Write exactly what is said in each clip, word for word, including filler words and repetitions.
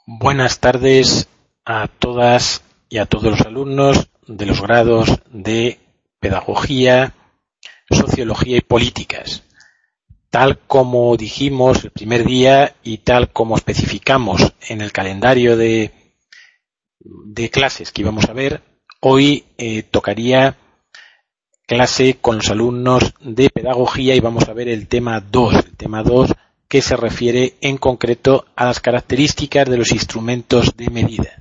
Buenas tardes a todas y a todos los alumnos de los grados de Pedagogía, Sociología y Políticas. Tal como dijimos el primer día y tal como especificamos en el calendario de, de clases que íbamos a ver, hoy eh, tocaría clase con los alumnos de Pedagogía y vamos a ver el tema dos, el tema dos que se refiere en concreto a las características de los instrumentos de medida.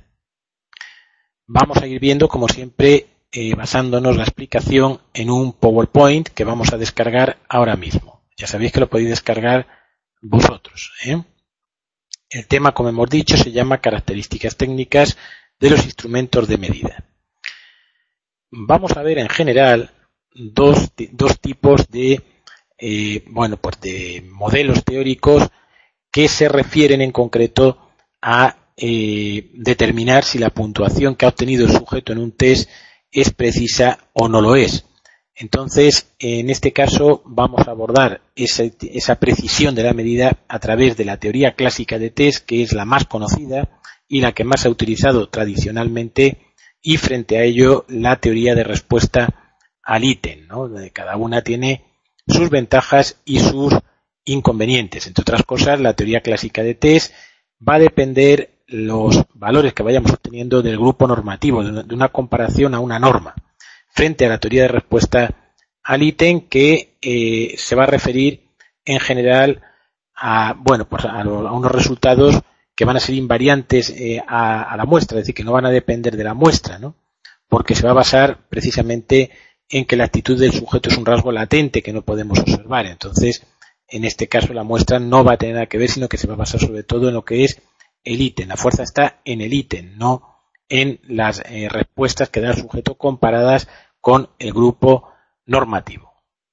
Vamos a ir viendo, como siempre, eh, basándonos la explicación en un PowerPoint que vamos a descargar ahora mismo. Ya sabéis que lo podéis descargar vosotros, ¿eh? El tema, como hemos dicho, se llama características técnicas de los instrumentos de medida. Vamos a ver en general dos, dos tipos de Eh, bueno, pues de modelos teóricos que se refieren en concreto a eh, determinar si la puntuación que ha obtenido el sujeto en un test es precisa o no lo es. Entonces, en este caso vamos a abordar esa, esa precisión de la medida a través de la teoría clásica de test, que es la más conocida y la que más se ha utilizado tradicionalmente, y frente a ello la teoría de respuesta al ítem, ¿no? Cada una tiene sus ventajas y sus inconvenientes. Entre otras cosas, la teoría clásica de test va a depender los valores que vayamos obteniendo del grupo normativo, de una comparación a una norma, frente a la teoría de respuesta al ítem, que eh, se va a referir en general a, bueno, pues a, lo, a unos resultados que van a ser invariantes eh, a, a la muestra, es decir, que no van a depender de la muestra, ¿no? Porque se va a basar precisamente en que la actitud del sujeto es un rasgo latente que no podemos observar. Entonces, en este caso, la muestra no va a tener nada que ver, sino que se va a basar sobre todo en lo que es el ítem. La fuerza está en el ítem, no en las eh, respuestas que da el sujeto comparadas con el grupo normativo.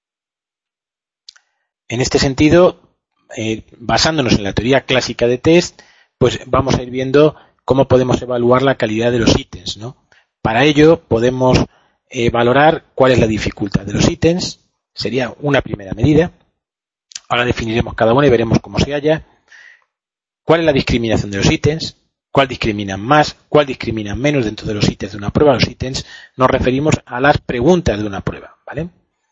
En este sentido, eh, basándonos en la teoría clásica de test, pues vamos a ir viendo cómo podemos evaluar la calidad de los ítems, ¿no? Para ello, podemos Eh, valorar cuál es la dificultad de los ítems, sería una primera medida. Ahora definiremos cada una y veremos cómo se halla. ¿Cuál es la discriminación de los ítems? ¿Cuál discriminan más? ¿Cuál discriminan menos dentro de los ítems de una prueba? Los ítems nos referimos a las preguntas de una prueba, ¿vale?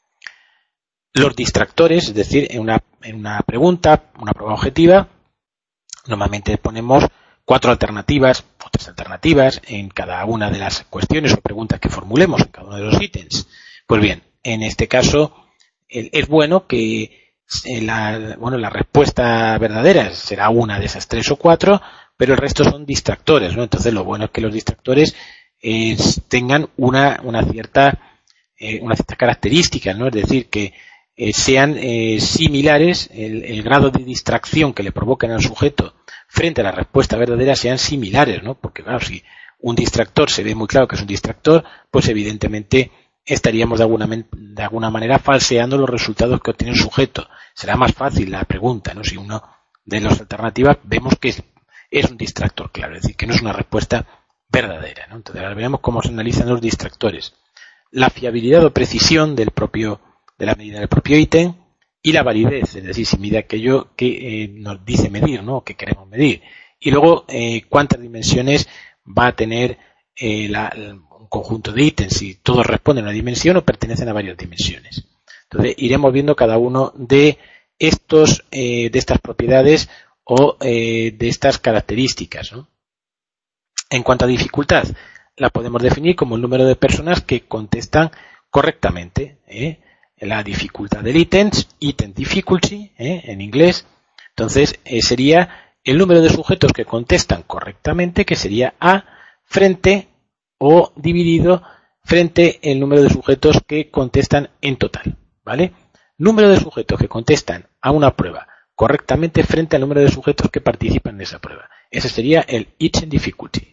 Los distractores, es decir, en una, en una pregunta, una prueba objetiva, normalmente ponemos cuatro alternativas o tres alternativas en cada una de las cuestiones o preguntas que formulemos en cada uno de los ítems. Pues bien, en este caso es bueno que la, bueno, la respuesta verdadera será una de esas tres o cuatro, pero el resto son distractores, ¿no? Entonces lo bueno es que los distractores eh, tengan una, una cierta eh, una cierta característica, ¿no? Es decir, que eh, sean eh, similares, el, el grado de distracción que le provoquen al sujeto frente a la respuesta verdadera sean similares, ¿no? Porque claro, si un distractor se ve muy claro que es un distractor, pues evidentemente estaríamos de alguna, de alguna manera falseando los resultados que obtiene el sujeto. Será más fácil la pregunta, ¿no? Si uno de las alternativas vemos que es, es un distractor, claro, es decir, que no es una respuesta verdadera, ¿no? Entonces ahora veremos cómo se analizan los distractores. La fiabilidad o precisión del propio, de la medida del propio ítem, y la validez, es decir, si mide aquello que eh, nos dice medir, ¿no? Que queremos medir. Y luego, eh, cuántas dimensiones va a tener eh, la, un conjunto de ítems, si todos responden a una dimensión o pertenecen a varias dimensiones. Entonces, iremos viendo cada uno de estos, eh, de estas propiedades o eh, de estas características, ¿no? En cuanto a dificultad, la podemos definir como el número de personas que contestan correctamente, ¿eh? La dificultad del ítems, item difficulty, ¿eh? En inglés. Entonces, eh, sería el número de sujetos que contestan correctamente, que sería A, frente o dividido frente el número de sujetos que contestan en total, ¿vale? Número de sujetos que contestan a una prueba correctamente frente al número de sujetos que participan en esa prueba. Ese sería el item difficulty.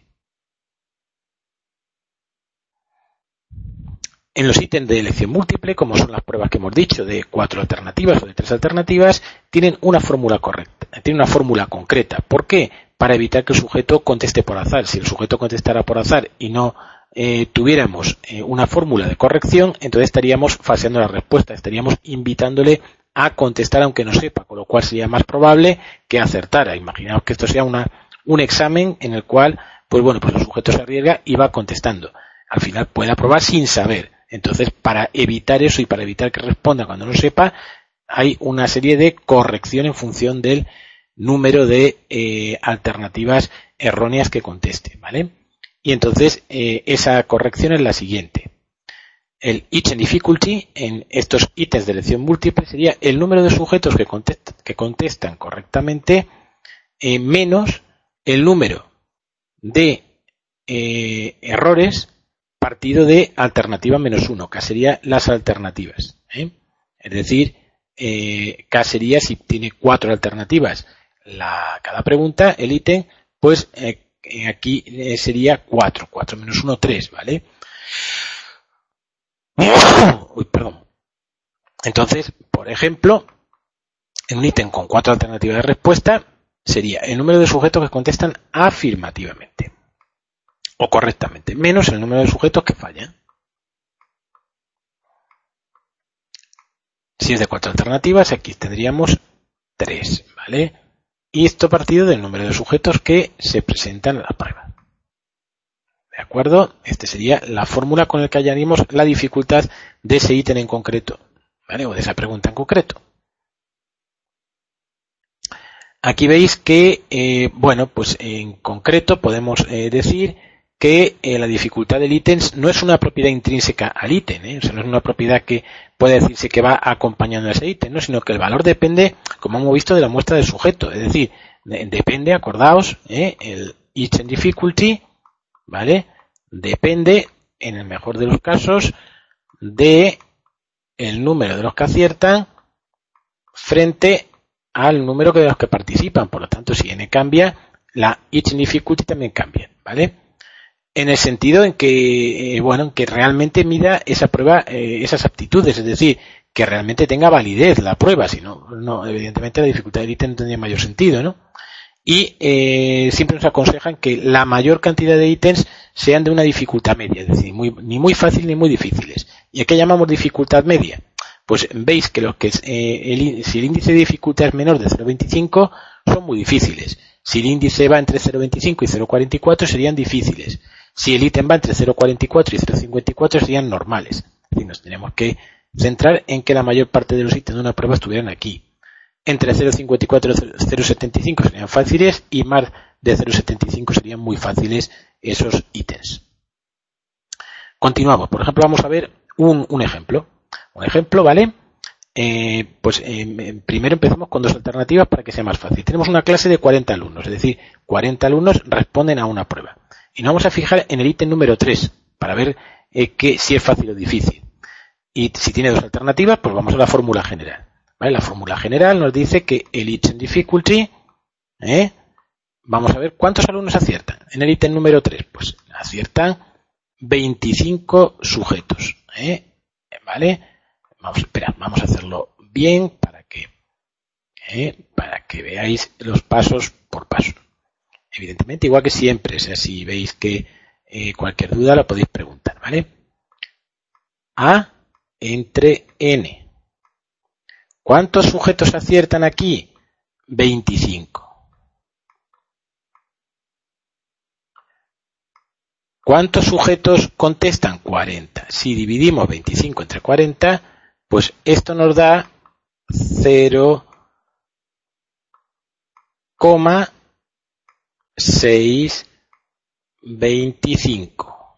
En los ítems de elección múltiple, como son las pruebas que hemos dicho de cuatro alternativas o de tres alternativas, tienen una fórmula correcta, tienen una fórmula concreta. ¿Por qué? Para evitar que el sujeto conteste por azar. Si el sujeto contestara por azar y no eh, tuviéramos eh, una fórmula de corrección, entonces estaríamos falseando la respuesta, estaríamos invitándole a contestar aunque no sepa, con lo cual sería más probable que acertara. Imaginaos que esto sea una, un examen en el cual, pues bueno, pues el sujeto se arriesga y va contestando. Al final puede aprobar sin saber. Entonces, para evitar eso y para evitar que responda cuando no sepa, hay una serie de corrección en función del número de eh, alternativas erróneas que conteste, ¿vale? Y entonces, eh, esa corrección es la siguiente. El each and difficulty en estos ítems de elección múltiple sería el número de sujetos que contestan, que contestan correctamente eh, menos el número de eh, errores partido de alternativa menos uno. K sería las alternativas, ¿eh? Es decir, eh, K sería si tiene cuatro alternativas la, cada pregunta, el ítem, pues eh, aquí eh, sería cuatro. cuatro menos uno, tres, ¿vale? Uy, perdón. Entonces, por ejemplo, en un ítem con cuatro alternativas de respuesta sería el número de sujetos que contestan afirmativamente o correctamente, menos el número de sujetos que fallan. Si es de cuatro alternativas, aquí tendríamos tres, ¿vale? Y esto partido del número de sujetos que se presentan a la prueba. ¿De acuerdo? Esta sería la fórmula con la que hallaríamos la dificultad de ese ítem en concreto, ¿vale? O de esa pregunta en concreto. Aquí veis que, eh, bueno, pues en concreto podemos eh, decir que eh, la dificultad del ítem no es una propiedad intrínseca al ítem, ¿eh? O sea, no es una propiedad que puede decirse que va acompañando a ese ítem, ¿no? Sino que el valor depende, como hemos visto, de la muestra del sujeto. Es decir, de, depende, acordaos, ¿eh? El each and difficulty, ¿vale? Depende, en el mejor de los casos, de el número de los que aciertan frente al número de los que participan. Por lo tanto, si n cambia, la each and difficulty también cambia, ¿vale? En el sentido en que, eh, bueno, que realmente mida esa prueba, eh, esas aptitudes, es decir, que realmente tenga validez la prueba, si no, no evidentemente la dificultad del ítem no tendría mayor sentido, ¿no? Y eh, siempre nos aconsejan que la mayor cantidad de ítems sean de una dificultad media, es decir, muy, ni muy fácil ni muy difíciles. ¿Y a qué llamamos dificultad media? Pues veis que los que eh, el, si el índice de dificultad es menor de cero coma veinticinco son muy difíciles. Si el índice va entre cero coma veinticinco y cero coma cuarenta y cuatro serían difíciles. Si el ítem va entre cero coma cuarenta y cuatro y cero coma cincuenta y cuatro serían normales. Es decir, nos tenemos que centrar en que la mayor parte de los ítems de una prueba estuvieran aquí. Entre cero coma cincuenta y cuatro y cero coma setenta y cinco serían fáciles y más de cero coma setenta y cinco serían muy fáciles esos ítems. Continuamos. Por ejemplo, vamos a ver un, un ejemplo. Un ejemplo, ¿vale? Eh, pues eh, primero empezamos con dos alternativas para que sea más fácil. Tenemos una clase de cuarenta alumnos, es decir, cuarenta alumnos responden a una prueba. Y nos vamos a fijar en el ítem número tres para ver eh, que, si es fácil o difícil. Y si tiene dos alternativas, pues vamos a la fórmula general. ¿Vale? La fórmula general nos dice que el each and difficulty, ¿eh? Vamos a ver cuántos alumnos aciertan. En el ítem número tres, pues aciertan veinticinco sujetos, ¿eh? ¿Vale? Vamos, espera, vamos a hacerlo bien para que, ¿eh? para que veáis los pasos por paso. Evidentemente, igual que siempre, o sea, si veis que eh, cualquier duda la podéis preguntar, ¿vale? A entre N. ¿Cuántos sujetos aciertan aquí? veinticinco. ¿Cuántos sujetos contestan? cuarenta. Si dividimos veinticinco entre cuarenta, pues esto nos da cero coma seiscientos veinticinco.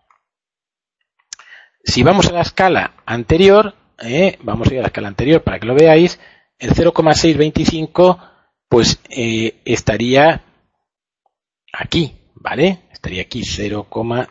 Si vamos a la escala anterior, eh, vamos a ir a la escala anterior para que lo veáis, el cero coma seiscientos veinticinco pues eh, estaría aquí, ¿vale? Estaría aquí cero coma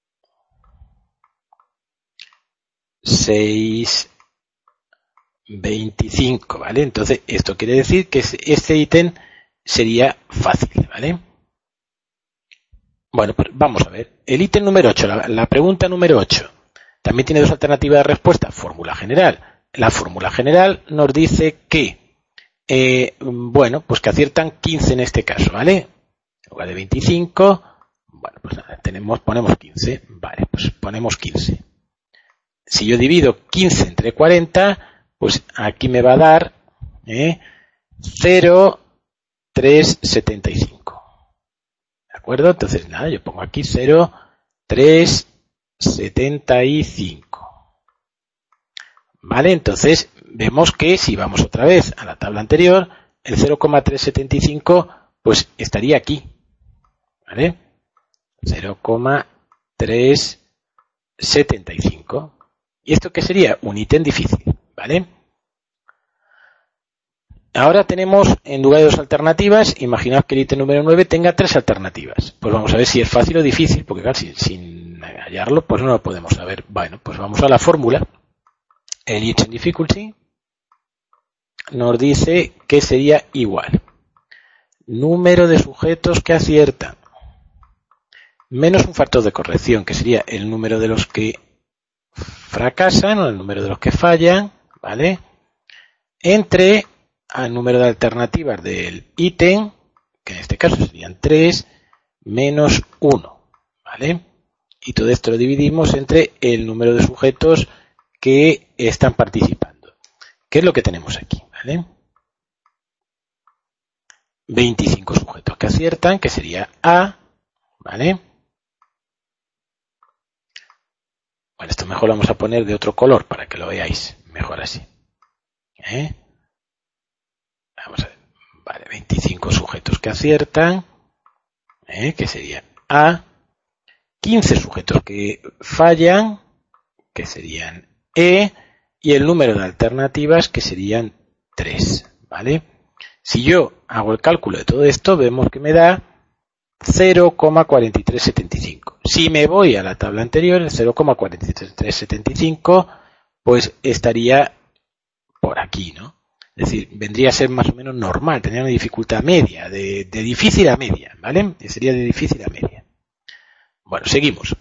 seiscientos veinticinco, ¿vale? Entonces, esto quiere decir que este ítem sería fácil, ¿vale? Bueno, pues vamos a ver. El ítem número ocho, la, la pregunta número ocho, también tiene dos alternativas de respuesta. Fórmula general. La fórmula general nos dice que, eh, bueno, pues que aciertan quince en este caso, ¿vale? En lugar de veinticinco, bueno, pues nada, tenemos, ponemos quince, vale, pues ponemos quince. Si yo divido quince entre cuarenta, pues aquí me va a dar eh, cero coma trescientos setenta y cinco. acuerdo? Entonces, nada, yo pongo aquí cero, tres, setenta y cinco. ¿Vale? Entonces, vemos que si vamos otra vez a la tabla anterior, el cero coma trescientos setenta y cinco, pues estaría aquí. ¿Vale? cero coma trescientos setenta y cinco. ¿Y esto qué sería? Un ítem difícil. ¿Vale? Ahora tenemos, en lugar de dos alternativas, imaginaos que el ítem número nueve tenga tres alternativas. Pues vamos a ver si es fácil o difícil, porque claro, sin, sin hallarlo, pues no lo podemos saber. Bueno, pues vamos a la fórmula. El ítem difficulty nos dice que sería igual. Número de sujetos que aciertan menos un factor de corrección, que sería el número de los que fracasan o el número de los que fallan, ¿vale? Entre al número de alternativas del ítem, que en este caso serían tres, menos uno, ¿vale? Y todo esto lo dividimos entre el número de sujetos que están participando. ¿Qué es lo que tenemos aquí? ¿Vale? veinticinco sujetos que aciertan, que sería A, ¿vale? Bueno, esto mejor lo vamos a poner de otro color para que lo veáis mejor así. ¿Eh? Vamos a ver. Vale, veinticinco sujetos que aciertan, ¿eh? Que sería A. quince sujetos que fallan, que serían E. Y el número de alternativas, que serían tres, ¿vale? Si yo hago el cálculo de todo esto, vemos que me da cero coma cuatro tres siete cinco. Si me voy a la tabla anterior, el cero coma cuatro tres siete cinco, pues estaría por aquí, ¿no? Es decir, vendría a ser más o menos normal, tendría una dificultad media, de, de difícil a media, ¿vale? Sería de difícil a media. Bueno, seguimos.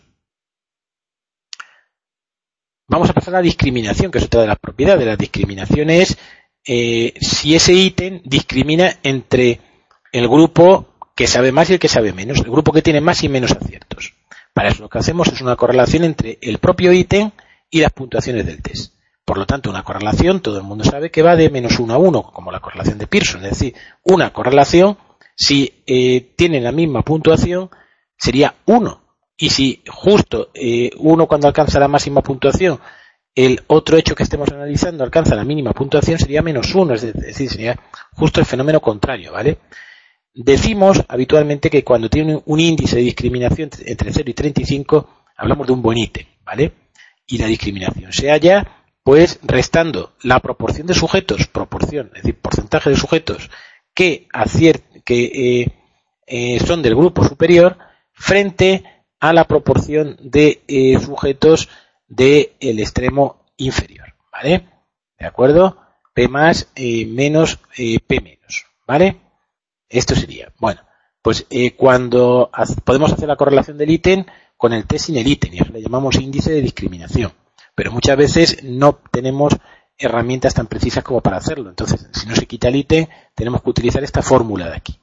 Vamos a pasar a la discriminación, que es otra de las propiedades. La discriminación es eh, si ese ítem discrimina entre el grupo que sabe más y el que sabe menos, el grupo que tiene más y menos aciertos. Para eso lo que hacemos es una correlación entre el propio ítem y las puntuaciones del test. Por lo tanto, una correlación, todo el mundo sabe que va de menos uno a uno, como la correlación de Pearson. Es decir, una correlación, si eh, tiene la misma puntuación, sería uno. Y si justo eh, uno cuando alcanza la máxima puntuación, el otro hecho que estemos analizando alcanza la mínima puntuación, sería menos uno. Es decir, sería justo el fenómeno contrario, ¿vale? Decimos habitualmente que cuando tiene un índice de discriminación entre cero y treinta y cinco, hablamos de un buen ítem, ¿vale? Y la discriminación se halla pues restando la proporción de sujetos, proporción, es decir, porcentaje de sujetos que, aciert, que eh, eh, son del grupo superior frente a la proporción de eh, sujetos del extremo inferior, ¿vale? ¿De acuerdo? P más eh, menos eh, P menos, ¿vale? Esto sería, bueno, pues eh, cuando ha, podemos hacer la correlación del ítem con el test sin el ítem, y eso le llamamos índice de discriminación. Pero muchas veces no tenemos herramientas tan precisas como para hacerlo. Entonces, si no se quita el ítem, tenemos que utilizar esta fórmula de aquí.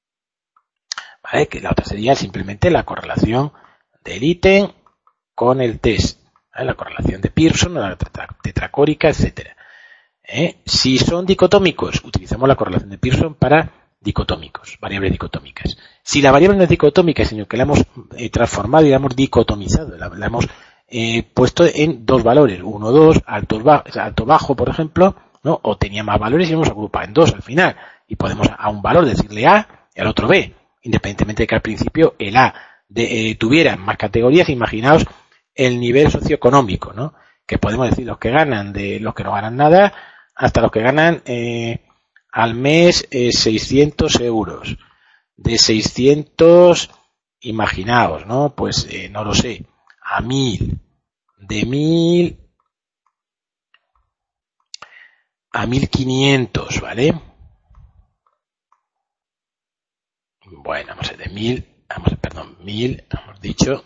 ¿Vale? Que la otra sería simplemente la correlación del ítem con el test. ¿Vale? La correlación de Pearson, la tetracórica, etcétera. ¿Eh? Si son dicotómicos, utilizamos la correlación de Pearson para dicotómicos, variables dicotómicas. Si la variable no es dicotómica, sino que la hemos eh, transformado y la hemos dicotomizado, la, la hemos eh, puesto en dos valores, uno, dos, alto, bajo, alto, bajo, por ejemplo, ¿no? O tenía más valores y lo hemos agrupado en dos al final. Y podemos a un valor decirle A y al otro B, independientemente de que al principio el A de, eh, tuviera más categorías. Imaginaos el nivel socioeconómico, ¿no? Que podemos decir los que ganan de los que no ganan nada hasta los que ganan eh, al mes eh, seiscientos euros. De seiscientos, imaginaos, ¿no? Pues eh, no lo sé, a mil. De mil a mil quinientos, ¿vale? Bueno, vamos a ver, de mil, vamos, perdón, mil, hemos dicho.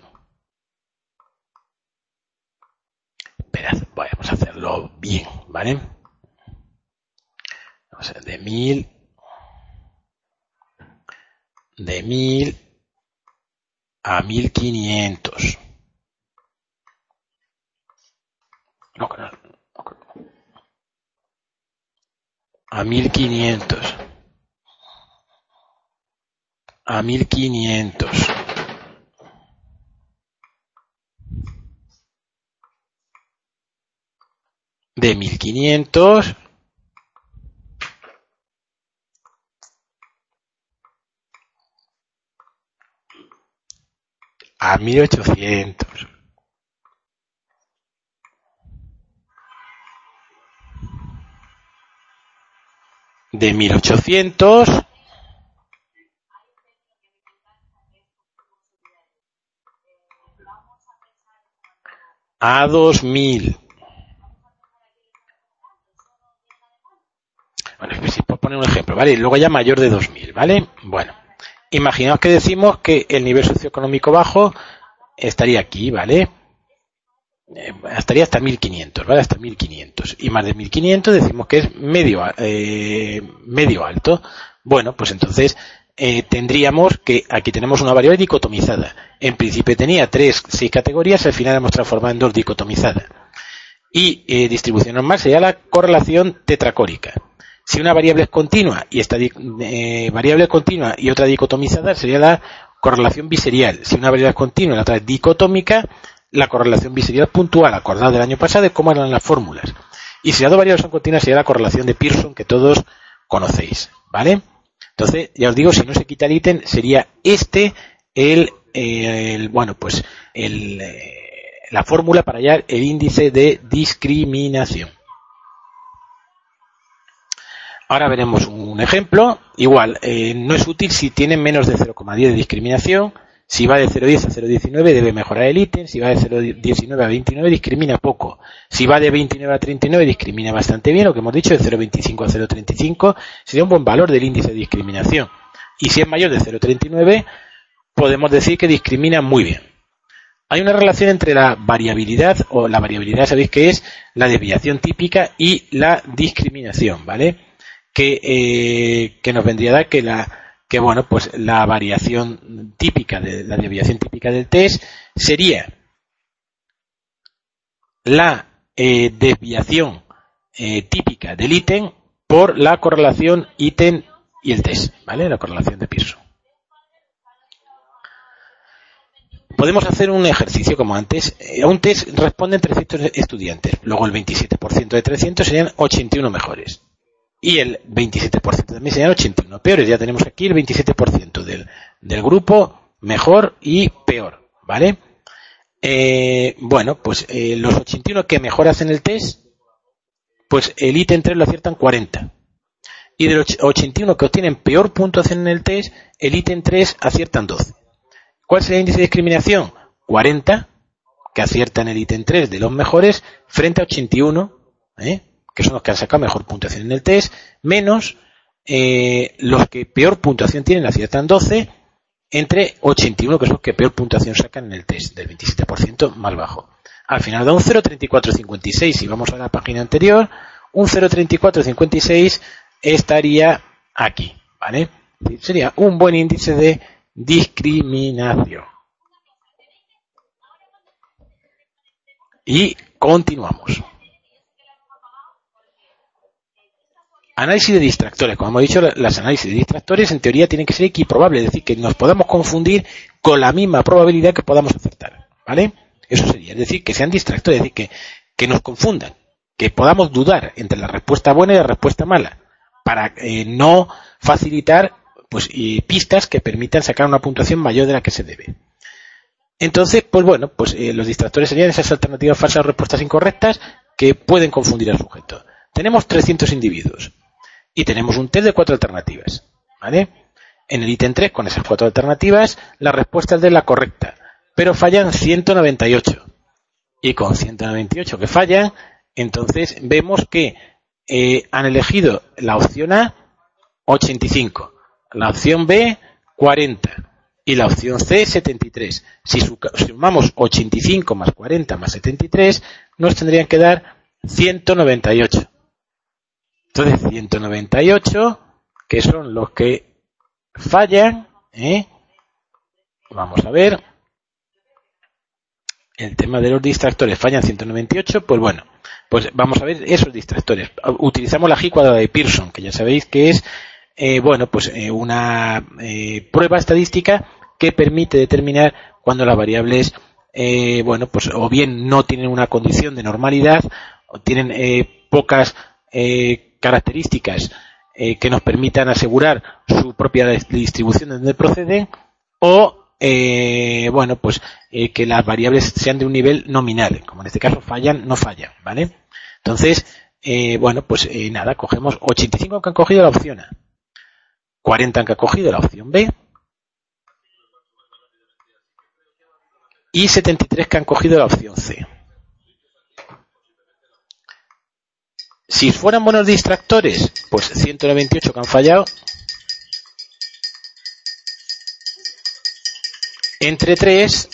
Esperad, vamos a hacerlo bien, ¿vale? Vamos a ver, de mil, de mil a mil quinientos. No, no, no, a mil quinientos. a mil quinientos. De mil quinientos a mil ochocientos. De mil ochocientos a dos mil. Bueno, si puedo poner un ejemplo, ¿vale? Y luego ya mayor de dos mil, ¿vale? Bueno, imaginaos que decimos que el nivel socioeconómico bajo estaría aquí, ¿vale? Eh, estaría hasta mil quinientos, ¿vale? Hasta mil quinientos. Y más de mil quinientos decimos que es medio, eh, medio alto. Bueno, pues entonces eh, tendríamos que aquí tenemos una variable dicotomizada. En principio tenía tres, seis categorías, al final hemos transformado en dos dicotomizadas. Y eh, distribución normal sería la correlación tetracórica. Si una variable es continua y esta eh, variable continua y otra dicotomizada sería la correlación biserial. Si una variable es continua y la otra es dicotómica, la correlación biserial puntual, acordada del año pasado de cómo eran las fórmulas. Y si las dos variables son continuas sería la correlación de Pearson que todos conocéis, ¿vale? Entonces, ya os digo, si no se quita el ítem, sería este el, eh, el bueno, pues el, eh, la fórmula para hallar el índice de discriminación. Ahora veremos un ejemplo. Igual, eh, no es útil si tiene menos de cero coma diez de discriminación. Si va de cero coma diez a cero coma diecinueve debe mejorar el ítem. Si va de cero coma diecinueve a veintinueve discrimina poco. Si va de veintinueve a treinta y nueve discrimina bastante bien. Lo que hemos dicho, de cero coma veinticinco a cero coma treinta y cinco sería un buen valor del índice de discriminación. Y si es mayor de cero coma treinta y nueve podemos decir que discrimina muy bien. Hay una relación entre la variabilidad, o la variabilidad sabéis que es la desviación típica, y la discriminación, ¿vale? Que, eh, que nos vendría a dar que la que bueno pues la variación típica de la desviación típica del test sería la eh, desviación eh, típica del ítem por la correlación ítem y el test, ¿vale? La correlación de Pearson. Podemos hacer un ejercicio como antes. A un test responden trescientos estudiantes, luego el veintisiete por ciento de trescientos serían ochenta y uno mejores. Y el veintisiete por ciento también serían ochenta y uno peores. Ya tenemos aquí el veintisiete por ciento del, del grupo mejor y peor, ¿vale? Eh, bueno, pues eh, los ochenta y uno que mejor hacen el test, pues el ítem tres lo aciertan cuarenta. Y de los ochenta y uno que obtienen peor puntuación en el test, el ítem tres aciertan doce. ¿Cuál sería el índice de discriminación? cuarenta, que aciertan el ítem tres de los mejores, frente a ochenta y uno, ¿eh? que son los que han sacado mejor puntuación en el test, menos eh, los que peor puntuación tienen, aciertan doce, entre ochenta y uno, que son los que peor puntuación sacan en el test, del veintisiete por ciento más bajo. Al final da un cero coma treinta y cuatro cincuenta y seis. Si vamos a la página anterior, un cero coma treinta y cuatro cincuenta y seis estaría aquí, ¿vale? Sería un buen índice de discriminación. Y continuamos. Análisis de distractores. Como hemos dicho, las análisis de distractores en teoría tienen que ser equiprobables, es decir, que nos podamos confundir con la misma probabilidad que podamos acertar, ¿vale? Eso sería, es decir, que sean distractores, es decir, que, que nos confundan, que podamos dudar entre la respuesta buena y la respuesta mala, para eh, no facilitar pues eh, pistas que permitan sacar una puntuación mayor de la que se debe. Entonces, pues bueno, pues eh, los distractores serían esas alternativas falsas o respuestas incorrectas que pueden confundir al sujeto. Tenemos trescientos individuos y tenemos un test de cuatro alternativas, ¿vale? En el ítem tres, con esas cuatro alternativas, la respuesta es de la correcta, pero fallan ciento noventa y ocho. Y con ciento noventa y ocho que fallan, entonces vemos que eh, han elegido la opción A, ochenta y cinco, la opción B, cuarenta, y la opción C, setenta y tres. Si sumamos ochenta y cinco más cuarenta más setenta y tres, nos tendrían que dar ciento noventa y ocho. Entonces, ciento noventa y ocho, que son los que fallan, ¿eh? Vamos a ver. El tema de los distractores, fallan ciento noventa y ocho, pues bueno, pues vamos a ver esos distractores. Utilizamos la G cuadrada de Pearson, que ya sabéis que es eh, bueno, pues eh, una eh, prueba estadística que permite determinar cuando las variables, eh, bueno, pues o bien no tienen una condición de normalidad, o tienen eh, pocas eh, características eh, que nos permitan asegurar su propia distribución de donde proceden, o eh, bueno, pues eh, que las variables sean de un nivel nominal, como en este caso fallan, no fallan, ¿vale? Entonces, eh, bueno, pues eh, nada, cogemos ochenta y cinco que han cogido la opción A, cuarenta que han cogido la opción B y setenta y tres que han cogido la opción C. Si fueran buenos distractores, pues ciento noventa y ocho que han fallado. Entre tres,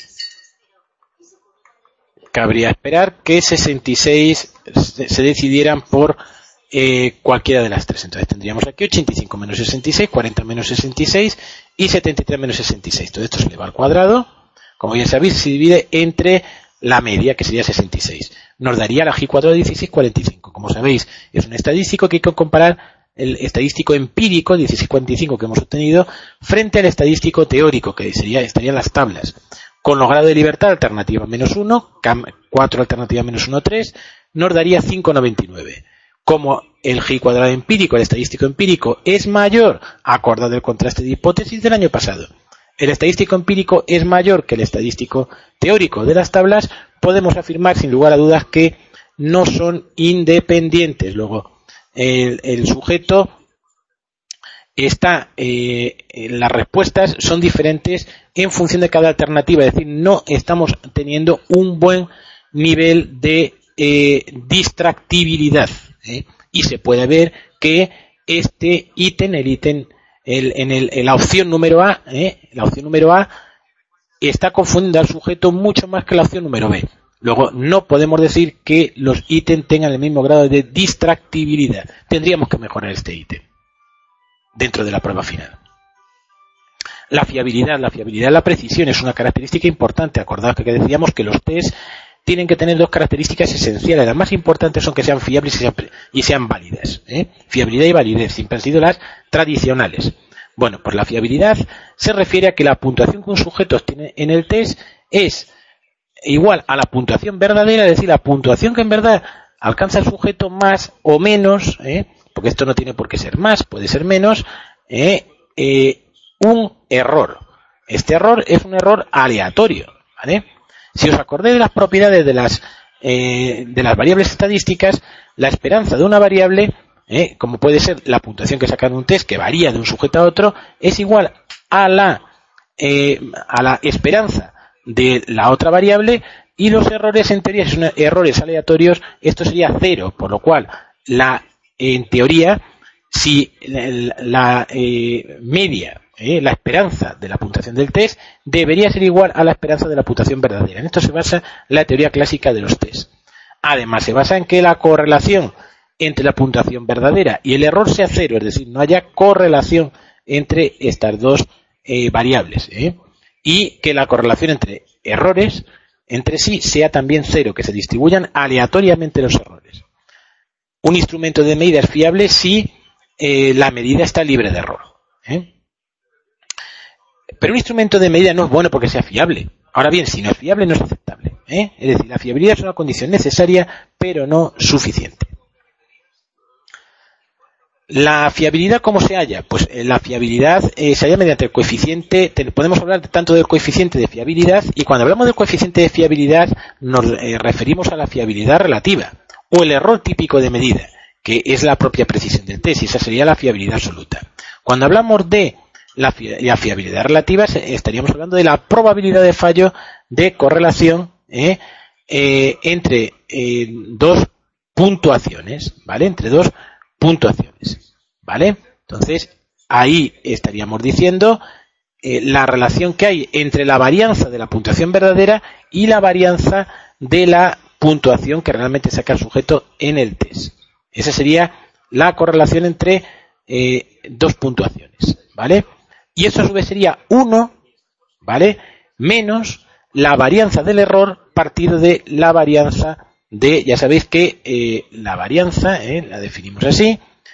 cabría esperar que sesenta y seis se decidieran por eh, cualquiera de las tres. Entonces tendríamos aquí ochenta y cinco menos sesenta y seis, cuarenta menos sesenta y seis y setenta y tres menos sesenta y seis. Todo esto se le va al cuadrado. Como ya sabéis, se divide entre la media, que sería sesenta y seis. Nos daría la G cuadrado de dieciséis, cuarenta y cinco. Como sabéis, es un estadístico que hay que comparar el estadístico empírico, dieciséis cuarenta y cinco, que hemos obtenido, frente al estadístico teórico, que sería estarían las tablas. Con los grados de libertad, alternativa menos uno, cuatro alternativa menos uno, tres, nos daría cinco noventa y nueve. Como el G cuadrado empírico, el estadístico empírico, es mayor, acordado del contraste de hipótesis del año pasado, el estadístico empírico es mayor que el estadístico teórico de las tablas, podemos afirmar sin lugar a dudas que no son independientes. Luego, el, el sujeto está, eh, las respuestas son diferentes en función de cada alternativa, es decir, no estamos teniendo un buen nivel de eh, distractibilidad, ¿eh? Y se puede ver que este ítem, el ítem el, en, el, en la opción número A, ¿eh? la opción número A está confundiendo al sujeto mucho más que la opción número B. Luego, no podemos decir que los ítems tengan el mismo grado de distractibilidad. Tendríamos que mejorar este ítem dentro de la prueba final. La fiabilidad, la fiabilidad y la precisión es una característica importante. Acordaos que decíamos que los test tienen que tener dos características esenciales. Las más importantes son que sean fiables y sean, y sean válidas, ¿eh? Fiabilidad y validez siempre han sido las tradicionales. Bueno, pues la fiabilidad se refiere a que la puntuación que un sujeto obtiene en el test es igual a la puntuación verdadera, es decir, la puntuación que en verdad alcanza el sujeto más o menos, ¿eh? porque esto no tiene por qué ser más, puede ser menos, ¿eh? Eh, un error. Este error es un error aleatorio, ¿vale? Si os acordáis de las propiedades de las eh, de las variables estadísticas, la esperanza de una variable, eh, como puede ser la puntuación que saca de un test, que varía de un sujeto a otro, es igual a la eh, a la esperanza de la otra variable, y los errores en teoría, si son errores aleatorios, esto sería cero, por lo cual la en teoría, si la, la eh, media, eh, la esperanza de la puntuación del test debería ser igual a la esperanza de la puntuación verdadera. En esto se basa la teoría clásica de los test. Además, se basa en que la correlación entre la puntuación verdadera y el error sea cero, es decir, no haya correlación entre estas dos eh, variables, ¿eh? y que la correlación entre errores entre sí sea también cero, que se distribuyan aleatoriamente los errores. Un instrumento de medida es fiable si eh, la medida está libre de error, ¿eh? Pero un instrumento de medida no es bueno porque sea fiable. Ahora bien, si no es fiable, no es aceptable, ¿eh? Es decir, la fiabilidad es una condición necesaria, pero no suficiente. La fiabilidad, ¿cómo se halla? Pues eh, la fiabilidad eh, se halla mediante el coeficiente. Te, podemos hablar tanto del coeficiente de fiabilidad, y cuando hablamos del coeficiente de fiabilidad nos eh, referimos a la fiabilidad relativa o el error típico de medida, que es la propia precisión del test, y esa sería la fiabilidad absoluta. Cuando hablamos de la, fi la fiabilidad relativa, estaríamos hablando de la probabilidad de fallo de correlación eh, eh, entre eh, dos puntuaciones, ¿vale? Entre dos puntuaciones, ¿vale? Entonces, ahí estaríamos diciendo eh, la relación que hay entre la varianza de la puntuación verdadera y la varianza de la puntuación que realmente saca el sujeto en el test. Esa sería la correlación entre eh, dos puntuaciones, ¿vale? Y eso a su vez sería uno, ¿vale? Menos la varianza del error partido de la varianza de, ya sabéis que eh, la varianza, eh, la definimos así,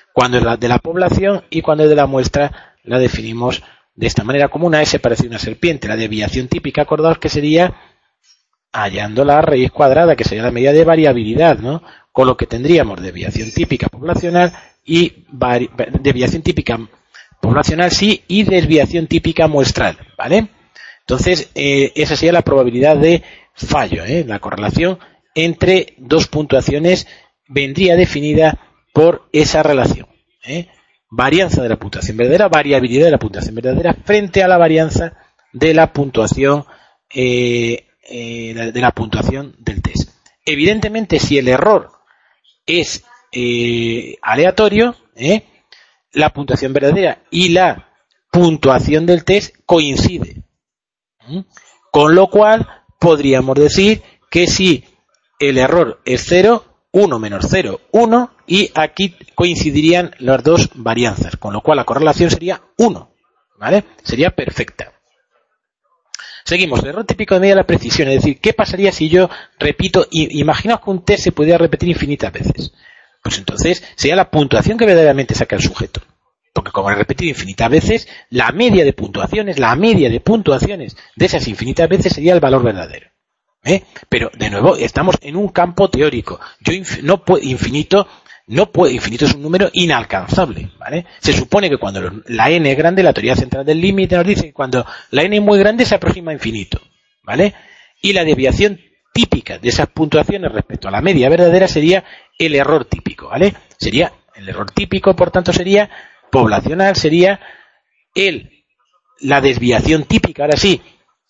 Cuando es la de la población y cuando es de la muestra la definimos de esta manera, como una S parece una serpiente. La desviación típica, acordaos que sería hallando la raíz cuadrada, que sería la medida de variabilidad, ¿no? Con lo que tendríamos desviación típica poblacional y desviación típica poblacional sí y desviación típica muestral, ¿vale? Entonces, eh, esa sería la probabilidad de fallo, ¿eh? La correlación entre dos puntuaciones vendría definida por esa relación, ¿eh? Varianza de la puntuación verdadera, variabilidad de la puntuación verdadera frente a la varianza de la puntuación eh, eh, de la puntuación del test. Evidentemente, si el error es eh, aleatorio, ¿eh? la puntuación verdadera y la puntuación del test coincide, ¿eh? Con lo cual podríamos decir que si el error es cero, uno menos cero, uno, y aquí coincidirían las dos varianzas, con lo cual la correlación sería uno, ¿vale? Sería perfecta. Seguimos, el error típico de medida de la precisión, es decir, ¿qué pasaría si yo repito, imaginaos que un test se pudiera repetir infinitas veces? Pues entonces sería la puntuación que verdaderamente saca el sujeto. Porque como he repetido infinitas veces, la media de puntuaciones, la media de puntuaciones de esas infinitas veces sería el valor verdadero. ¿Eh? Pero, de nuevo, estamos en un campo teórico. Yo inf no puedo, infinito, no puedo, infinito es un número inalcanzable, ¿vale? Se supone que cuando lo, la n es grande, la teoría central del límite nos dice que cuando la n es muy grande se aproxima a infinito, ¿vale? Y la desviación típica de esas puntuaciones respecto a la media verdadera sería el error típico, ¿vale? Sería, el error típico, por tanto, sería poblacional, sería el, la desviación típica, ahora sí,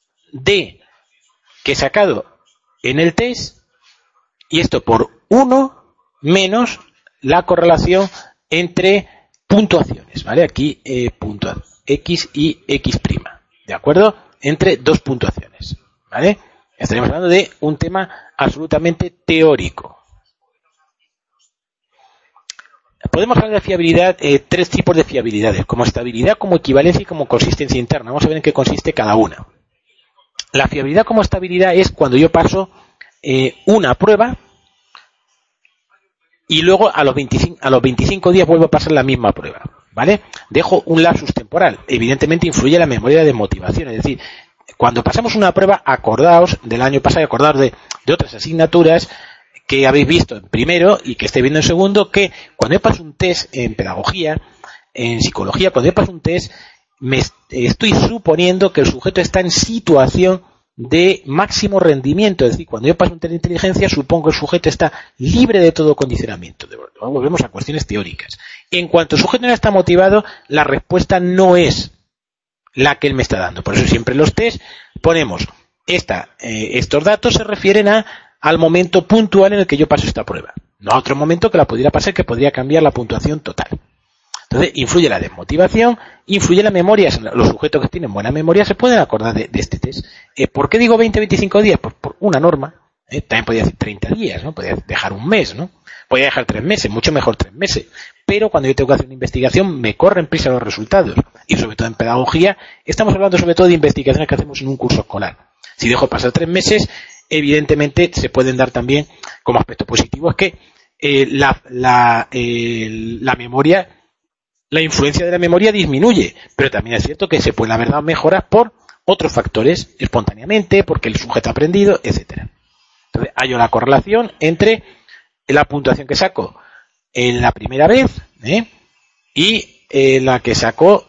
de que he sacado en el test, y esto por uno menos la correlación entre puntuaciones, ¿vale? Aquí eh, puntua X y X', ¿de acuerdo? Entre dos puntuaciones, ¿vale? Estaríamos hablando de un tema absolutamente teórico. Podemos hablar de fiabilidad, eh, tres tipos de fiabilidades, como estabilidad, como equivalencia y como consistencia interna. Vamos a ver en qué consiste cada una. La fiabilidad como estabilidad es cuando yo paso eh, una prueba y luego a los, veinticinco, a los veinticinco días vuelvo a pasar la misma prueba, ¿vale? Dejo un lapsus temporal. Evidentemente influye la memoria de motivación. Es decir, cuando pasamos una prueba, acordaos del año pasado, acordaos de, de otras asignaturas que habéis visto en primero y que estéis viendo en segundo, que cuando yo paso un test en pedagogía, en psicología, cuando yo paso un test, me estoy suponiendo que el sujeto está en situación de máximo rendimiento. Es decir, cuando yo paso un test de inteligencia, supongo que el sujeto está libre de todo condicionamiento. Volvemos a cuestiones teóricas. En cuanto el sujeto no está motivado, la respuesta no es la que él me está dando. Por eso siempre en los test ponemos esta, eh, estos datos se refieren a al momento puntual en el que yo paso esta prueba, no a otro momento que la pudiera pasar, que podría cambiar la puntuación total. Entonces, influye la desmotivación, influye la memoria. Los sujetos que tienen buena memoria se pueden acordar de, de este test. Eh, ¿Por qué digo veinte a veinticinco días? Pues por una norma. ¿eh? También podría decir treinta días, ¿no? Podría dejar un mes, ¿no? Podría dejar tres meses, mucho mejor tres meses. Pero cuando yo tengo que hacer una investigación, me corren prisa los resultados. Y sobre todo en pedagogía, estamos hablando sobre todo de investigaciones que hacemos en un curso escolar. Si dejo pasar tres meses, evidentemente se pueden dar también como aspecto positivo, es que eh, la, la, eh, la memoria, la influencia de la memoria disminuye, pero también es cierto que se puede, la verdad, mejorar por otros factores, espontáneamente, porque el sujeto ha aprendido, etcétera. Entonces, hay una correlación entre la puntuación que saco en la primera vez ¿eh? y eh, la que sacó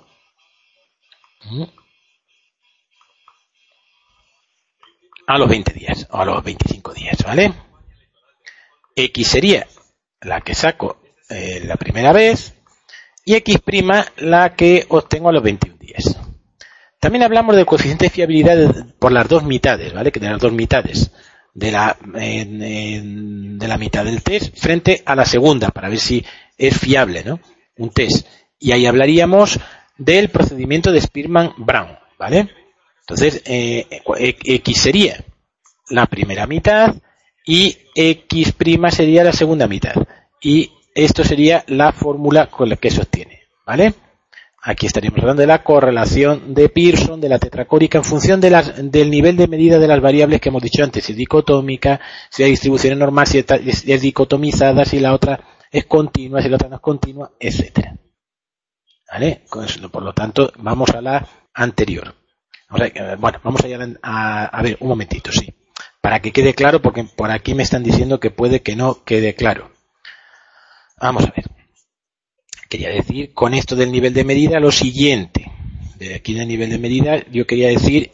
a los veinte días o a los veinticinco días, ¿vale? X sería la que saco eh, la primera vez y X' la que obtengo a los veintiún días. También hablamos del coeficiente de fiabilidad por las dos mitades, ¿vale? Que de las dos mitades de la en, en, de la mitad del test frente a la segunda para ver si es fiable, ¿no? Un test. Y ahí hablaríamos del procedimiento de Spearman-Brown, ¿vale? Entonces, eh, X sería la primera mitad y X' sería la segunda mitad. Y esto sería la fórmula con la que se obtiene, ¿vale? Aquí estaríamos hablando de la correlación de Pearson, de la tetracórica, en función de las, del nivel de medida de las variables que hemos dicho antes, si es dicotómica, si la distribución es normal, si es dicotomizada, si la otra es continua, si la otra no es continua, etcétera. ¿Vale? Por lo tanto, vamos a la anterior. Bueno, vamos allá a, a ver, un momentito, sí. Para que quede claro, porque por aquí me están diciendo que puede que no quede claro. Vamos a ver. Quería decir con esto del nivel de medida lo siguiente. De aquí del nivel de medida yo quería decir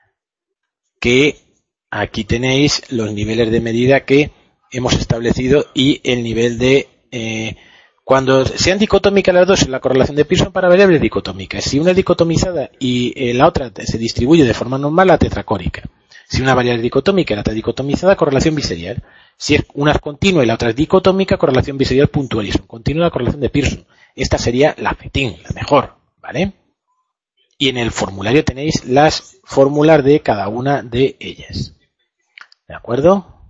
que aquí tenéis los niveles de medida que hemos establecido y el nivel de... Eh, cuando sean dicotómicas las dos, la correlación de Pearson para variables dicotómicas. Si una es dicotomizada y eh, la otra se distribuye de forma normal, la tetracórica. Si una variable es dicotómica y la otra es dicotomizada, correlación biserial. Si es una es continua y la otra es dicotómica, correlación biserial puntual. Y son continua la correlación de Pearson. Esta sería la FETIN, la mejor, ¿vale? Y en el formulario tenéis las fórmulas de cada una de ellas. ¿De acuerdo?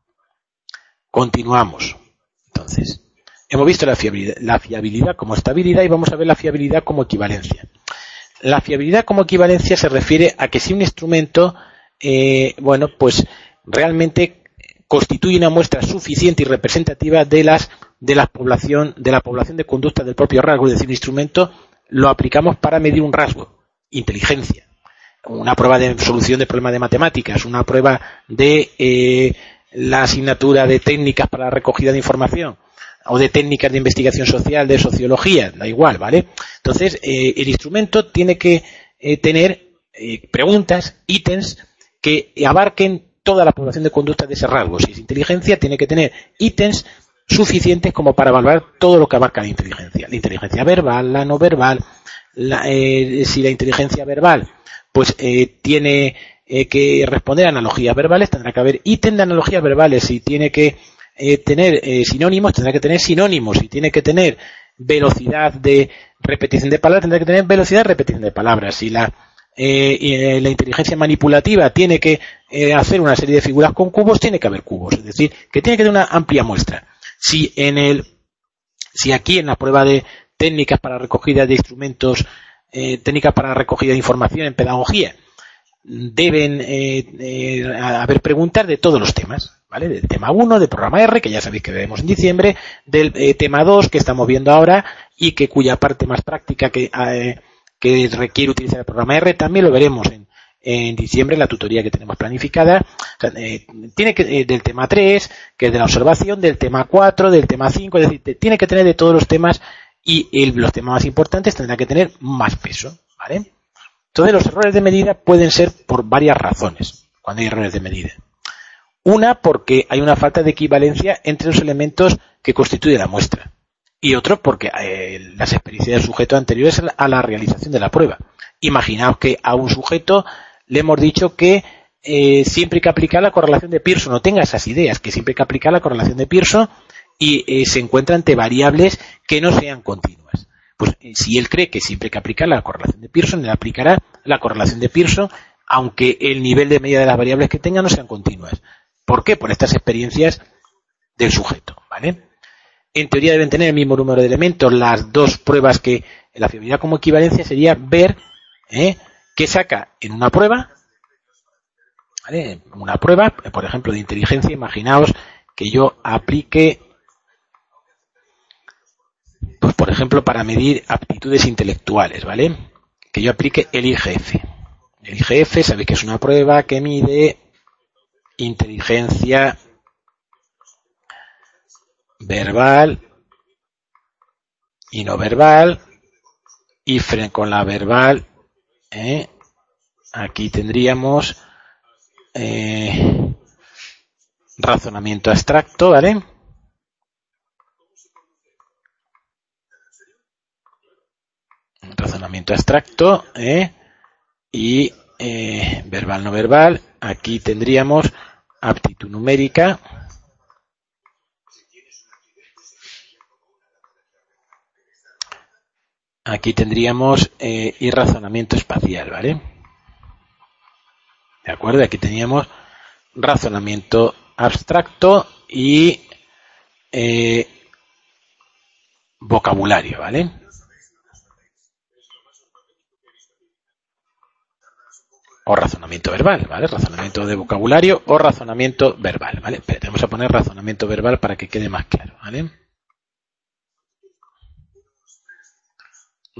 Continuamos. Entonces, hemos visto la fiabilidad, la fiabilidad como estabilidad y vamos a ver la fiabilidad como equivalencia. La fiabilidad como equivalencia se refiere a que si un instrumento, eh, bueno, pues realmente constituye una muestra suficiente y representativa de las de la población de la población de conducta del propio rasgo, es decir, un instrumento lo aplicamos para medir un rasgo, inteligencia, una prueba de solución de problemas de matemáticas, una prueba de eh, la asignatura de técnicas para la recogida de información o de técnicas de investigación social, de sociología, da igual, ¿vale? Entonces, eh, el instrumento tiene que eh, tener eh, preguntas, ítems que abarquen toda la población de conducta de ese rasgo. Si es inteligencia, tiene que tener ítems suficientes como para evaluar todo lo que abarca la inteligencia. La inteligencia verbal, la no verbal, la, eh, si la inteligencia verbal pues eh, tiene eh, que responder a analogías verbales, tendrá que haber ítem de analogías verbales. Si tiene que eh, tener eh, sinónimos, tendrá que tener sinónimos. Si tiene que tener velocidad de repetición de palabras, tendrá que tener velocidad de repetición de palabras. Si la Eh, eh, la inteligencia manipulativa tiene que eh, hacer una serie de figuras con cubos, tiene que haber cubos, es decir, que tiene que tener una amplia muestra. Si en el, si aquí en la prueba de técnicas para recogida de instrumentos, eh, técnicas para recogida de información en pedagogía, deben eh, eh, haber preguntas de todos los temas, ¿vale? Del tema uno, del programa R, que ya sabéis que veremos en diciembre, del eh, tema dos, que estamos viendo ahora, y que cuya parte más práctica que eh, que requiere utilizar el programa R, también lo veremos en, en diciembre, en la tutoría que tenemos planificada. O sea, eh, tiene que, eh, del tema tres, que es de la observación, del tema cuatro, del tema cinco, es decir, tiene que tener de todos los temas y el, los temas más importantes tendrán que tener más peso, ¿vale? Entonces, los errores de medida pueden ser por varias razones, cuando hay errores de medida. Una, porque hay una falta de equivalencia entre los elementos que constituyen la muestra. Y otro porque eh, las experiencias del sujeto anteriores a la realización de la prueba. Imaginaos que a un sujeto le hemos dicho que eh, siempre hay que aplicar la correlación de Pearson, no tenga esas ideas, que siempre hay que aplicar la correlación de Pearson y eh, se encuentra ante variables que no sean continuas. Pues eh, si él cree que siempre hay que aplicar la correlación de Pearson, le aplicará la correlación de Pearson, aunque el nivel de medida de las variables que tenga no sean continuas. ¿Por qué? Por estas experiencias del sujeto, ¿vale? En teoría deben tener el mismo número de elementos. Las dos pruebas que la fiabilidad como equivalencia sería ver ¿eh? qué saca en una prueba, ¿vale? Una prueba, por ejemplo, de inteligencia. Imaginaos que yo aplique, pues por ejemplo, para medir aptitudes intelectuales, ¿vale? Que yo aplique el I G F. El I G F, sabéis que es una prueba que mide inteligencia verbal y no verbal, y frente con la verbal, ¿eh? aquí tendríamos eh, razonamiento abstracto, ¿vale? Razonamiento abstracto, ¿eh? y eh, verbal no verbal. Aquí tendríamos aptitud numérica. Aquí tendríamos eh, y razonamiento espacial, ¿vale? ¿De acuerdo? Aquí teníamos razonamiento abstracto y eh, vocabulario, ¿vale? O razonamiento verbal, ¿vale? Razonamiento de vocabulario o razonamiento verbal, ¿vale? Pero vamos a poner razonamiento verbal para que quede más claro, ¿vale?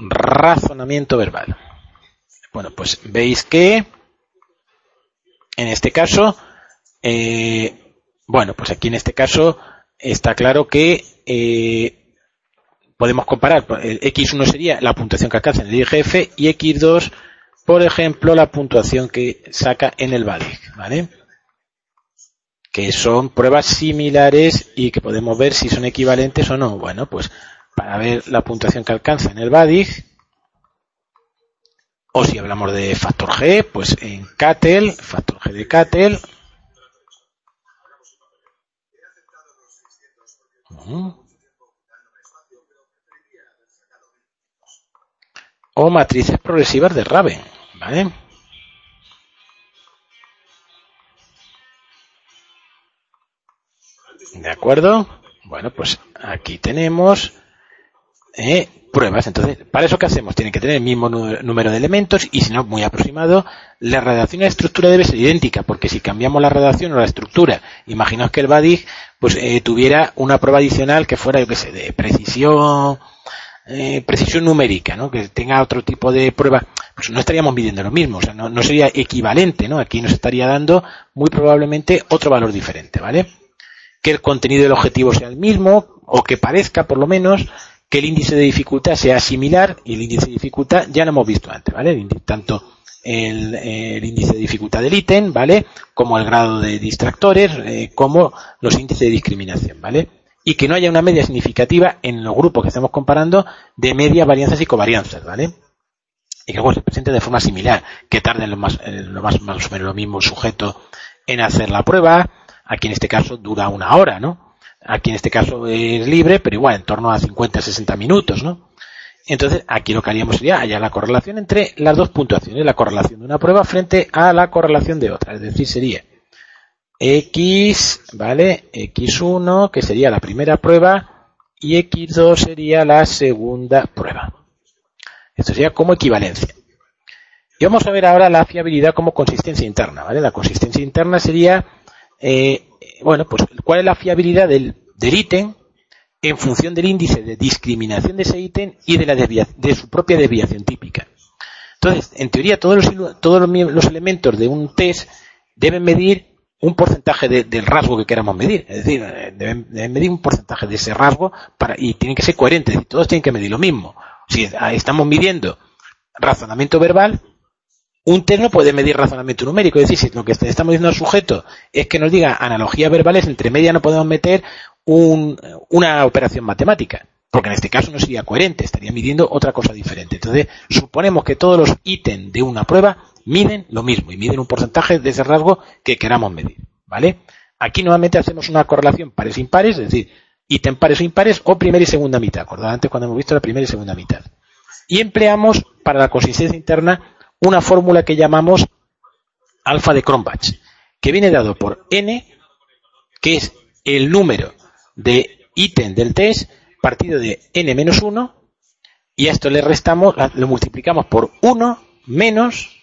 razonamiento verbal. Bueno, pues veis que en este caso, eh, bueno, pues aquí en este caso está claro que eh, podemos comparar. El equis uno sería la puntuación que alcanza en el I G F y equis dos, por ejemplo, la puntuación que saca en el BADIG, ¿vale? Que son pruebas similares y que podemos ver si son equivalentes o no. Bueno, pues para ver la puntuación que alcanza en el BADIG, o si hablamos de factor G, pues en CATEL, factor G de CATEL, o matrices progresivas de Raven, ¿vale? ¿De acuerdo? Bueno, pues aquí tenemos eh, pruebas. Entonces, ¿para eso qué hacemos? Tienen que tener el mismo número de elementos y, si no, muy aproximado, la redacción y la estructura debe ser idéntica, porque si cambiamos la redacción o la estructura, imaginaos que el BADIG pues eh, tuviera una prueba adicional que fuera, yo qué sé, de precisión, eh, precisión numérica, ¿no? Que tenga otro tipo de prueba, pues no estaríamos midiendo lo mismo, o sea, no, no sería equivalente, ¿no? Aquí nos estaría dando muy probablemente otro valor diferente, ¿vale? Que el contenido del objetivo sea el mismo, o que parezca por lo menos, que el índice de dificultad sea similar, y el índice de dificultad ya lo hemos visto antes, ¿vale? El, tanto el, el índice de dificultad del ítem, ¿vale? Como el grado de distractores, eh, como los índices de discriminación, ¿vale? Y que no haya una media significativa en los grupos que estamos comparando de medias, varianzas y covarianzas, ¿vale? Y que luego se presente de forma similar, que tarden lo más, lo más, más o menos lo mismo el sujeto en hacer la prueba. Aquí en este caso dura una hora, ¿no? Aquí en este caso es libre, pero igual en torno a cincuenta a sesenta minutos, ¿no? Entonces aquí lo que haríamos sería hallar la correlación entre las dos puntuaciones, la correlación de una prueba frente a la correlación de otra. Es decir, sería X, ¿vale? equis uno, que sería la primera prueba, y equis dos sería la segunda prueba. Esto sería como equivalencia. Y vamos a ver ahora la fiabilidad como consistencia interna, ¿vale? La consistencia interna sería, eh, bueno, pues cuál es la fiabilidad del, del ítem en función del índice de discriminación de ese ítem y de la desvia, de su propia desviación típica. Entonces, en teoría, todos los, todos los elementos de un test deben medir un porcentaje de, del rasgo que queramos medir. Es decir, deben, deben medir un porcentaje de ese rasgo para, y tienen que ser coherentes. Es decir, todos tienen que medir lo mismo. Si estamos midiendo razonamiento verbal, un test no puede medir razonamiento numérico. Es decir, si lo que estamos diciendo al sujeto es que nos diga analogías verbales, entre medias no podemos meter un, una operación matemática, porque en este caso no sería coherente, estaría midiendo otra cosa diferente. Entonces, suponemos que todos los ítems de una prueba miden lo mismo y miden un porcentaje de ese rasgo que queramos medir, ¿vale? Aquí nuevamente hacemos una correlación pares impares, es decir, ítem pares o impares o primera y segunda mitad. Acordad antes cuando hemos visto la primera y segunda mitad. Y empleamos para la consistencia interna una fórmula que llamamos alfa de Cronbach, que viene dado por n, que es el número de ítem del test partido de n menos uno, y a esto le restamos, lo multiplicamos por uno menos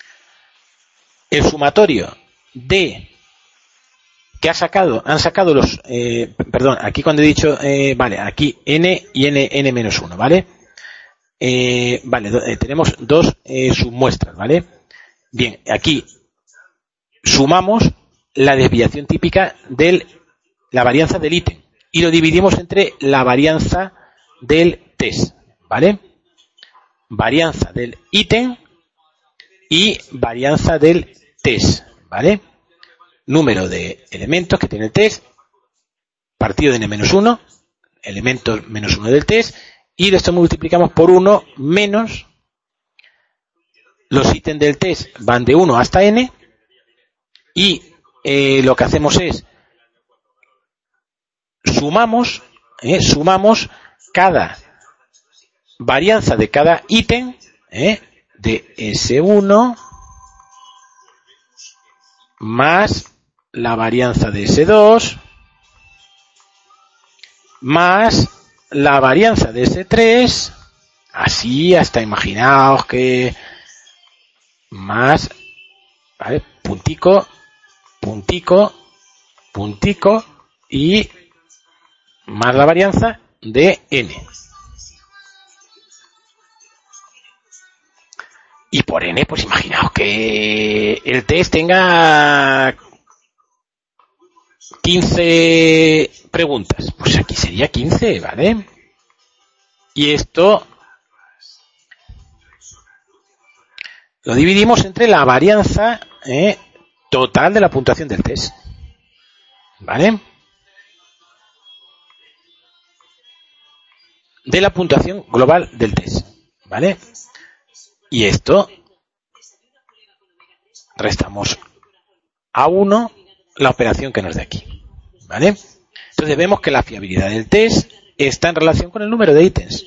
el sumatorio de que ha sacado, han sacado los, eh, perdón, aquí cuando he dicho, eh, vale, aquí n y n, n menos uno, ¿vale? Eh, vale, do, eh, tenemos dos eh, submuestras, ¿vale? Bien, aquí sumamos la desviación típica de la varianza del ítem y lo dividimos entre la varianza del test, ¿vale? Varianza del ítem y varianza del test, ¿vale? Número de elementos que tiene el test partido de n menos uno, elementos menos uno del test, y de esto multiplicamos por uno menos los ítems del test van de uno hasta n, y eh, lo que hacemos es sumamos, eh, sumamos cada varianza de cada ítem, eh, de ese uno más la varianza de ese dos más la varianza de ese tres, así hasta imaginaos que más, ¿vale? Puntico, puntico, puntico y más la varianza de n. Y por n, pues imaginaos que el test tenga quince preguntas. Pues aquí sería quince, ¿vale? Y esto lo dividimos entre la varianza eh, total de la puntuación del test. ¿Vale? De la puntuación global del test. ¿Vale? Y esto restamos a uno la operación que nos dé aquí. ¿Vale? Entonces vemos que la fiabilidad del test está en relación con el número de ítems.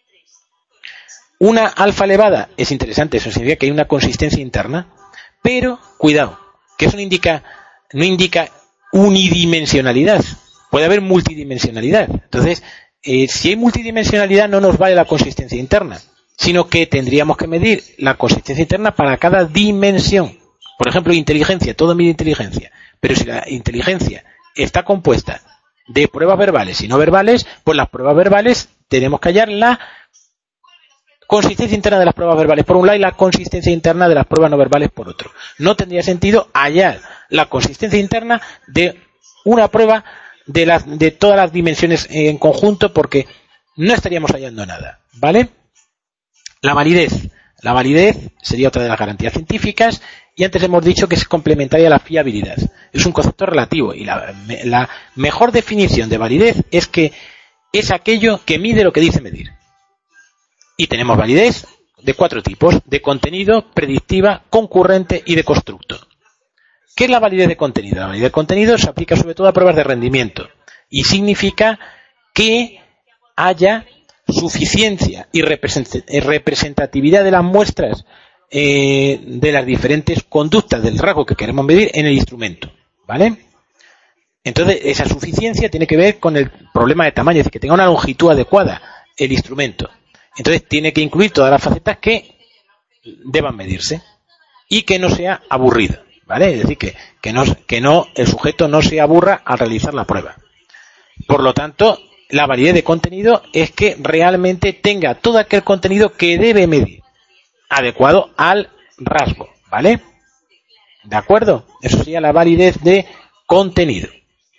Una alfa elevada es interesante, eso significa que hay una consistencia interna, pero cuidado, que eso no indica, no indica unidimensionalidad, puede haber multidimensionalidad. Entonces, eh, si hay multidimensionalidad no nos vale la consistencia interna, sino que tendríamos que medir la consistencia interna para cada dimensión. Por ejemplo, inteligencia, todo mide inteligencia, pero si la inteligencia está compuesta de pruebas verbales y no verbales, pues las pruebas verbales tenemos que hallar la consistencia interna de las pruebas verbales por un lado y la consistencia interna de las pruebas no verbales por otro. No tendría sentido hallar la consistencia interna de una prueba de, las, de todas las dimensiones en conjunto porque no estaríamos hallando nada, ¿vale? La validez. La validez sería otra de las garantías científicas y antes hemos dicho que es complementaria a la fiabilidad. Es un concepto relativo y la, la mejor definición de validez es que es aquello que mide lo que dice medir. Y tenemos validez de cuatro tipos: de contenido, predictiva, concurrente y de constructo. ¿Qué es la validez de contenido? La validez de contenido se aplica sobre todo a pruebas de rendimiento y significa que haya suficiencia y representatividad de las muestras eh, de las diferentes conductas del rasgo que queremos medir en el instrumento, ¿vale? Entonces, esa suficiencia tiene que ver con el problema de tamaño, es decir, que tenga una longitud adecuada el instrumento. Entonces, tiene que incluir todas las facetas que deban medirse y que no sea aburrido, ¿vale? Es decir, que, que, no, que no, el sujeto no se aburra al realizar la prueba. Por lo tanto, la validez de contenido es que realmente tenga todo aquel contenido que debe medir, adecuado al rasgo, ¿vale? ¿De acuerdo? Eso sería la validez de contenido.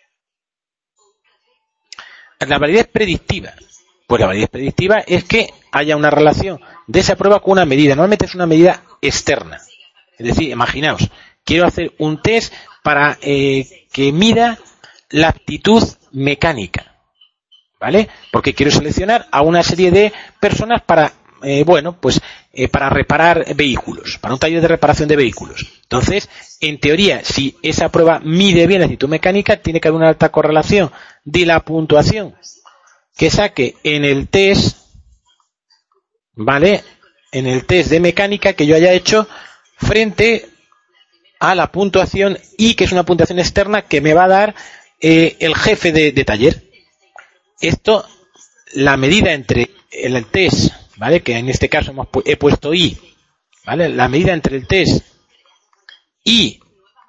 La validez predictiva. Pues la validez predictiva es que haya una relación de esa prueba con una medida. Normalmente es una medida externa. Es decir, imaginaos, quiero hacer un test para eh, que mida la aptitud mecánica, ¿vale? Porque quiero seleccionar a una serie de personas para, eh, bueno, pues eh, para reparar vehículos, para un taller de reparación de vehículos. Entonces, en teoría, si esa prueba mide bien la aptitud mecánica, tiene que haber una alta correlación de la puntuación que saque en el test, ¿vale? En el test de mecánica que yo haya hecho frente a la puntuación I, que es una puntuación externa que me va a dar eh, el jefe de, de taller. Esto, la medida entre el test, ¿vale? Que en este caso hemos pu he puesto I, ¿vale? La medida entre el test y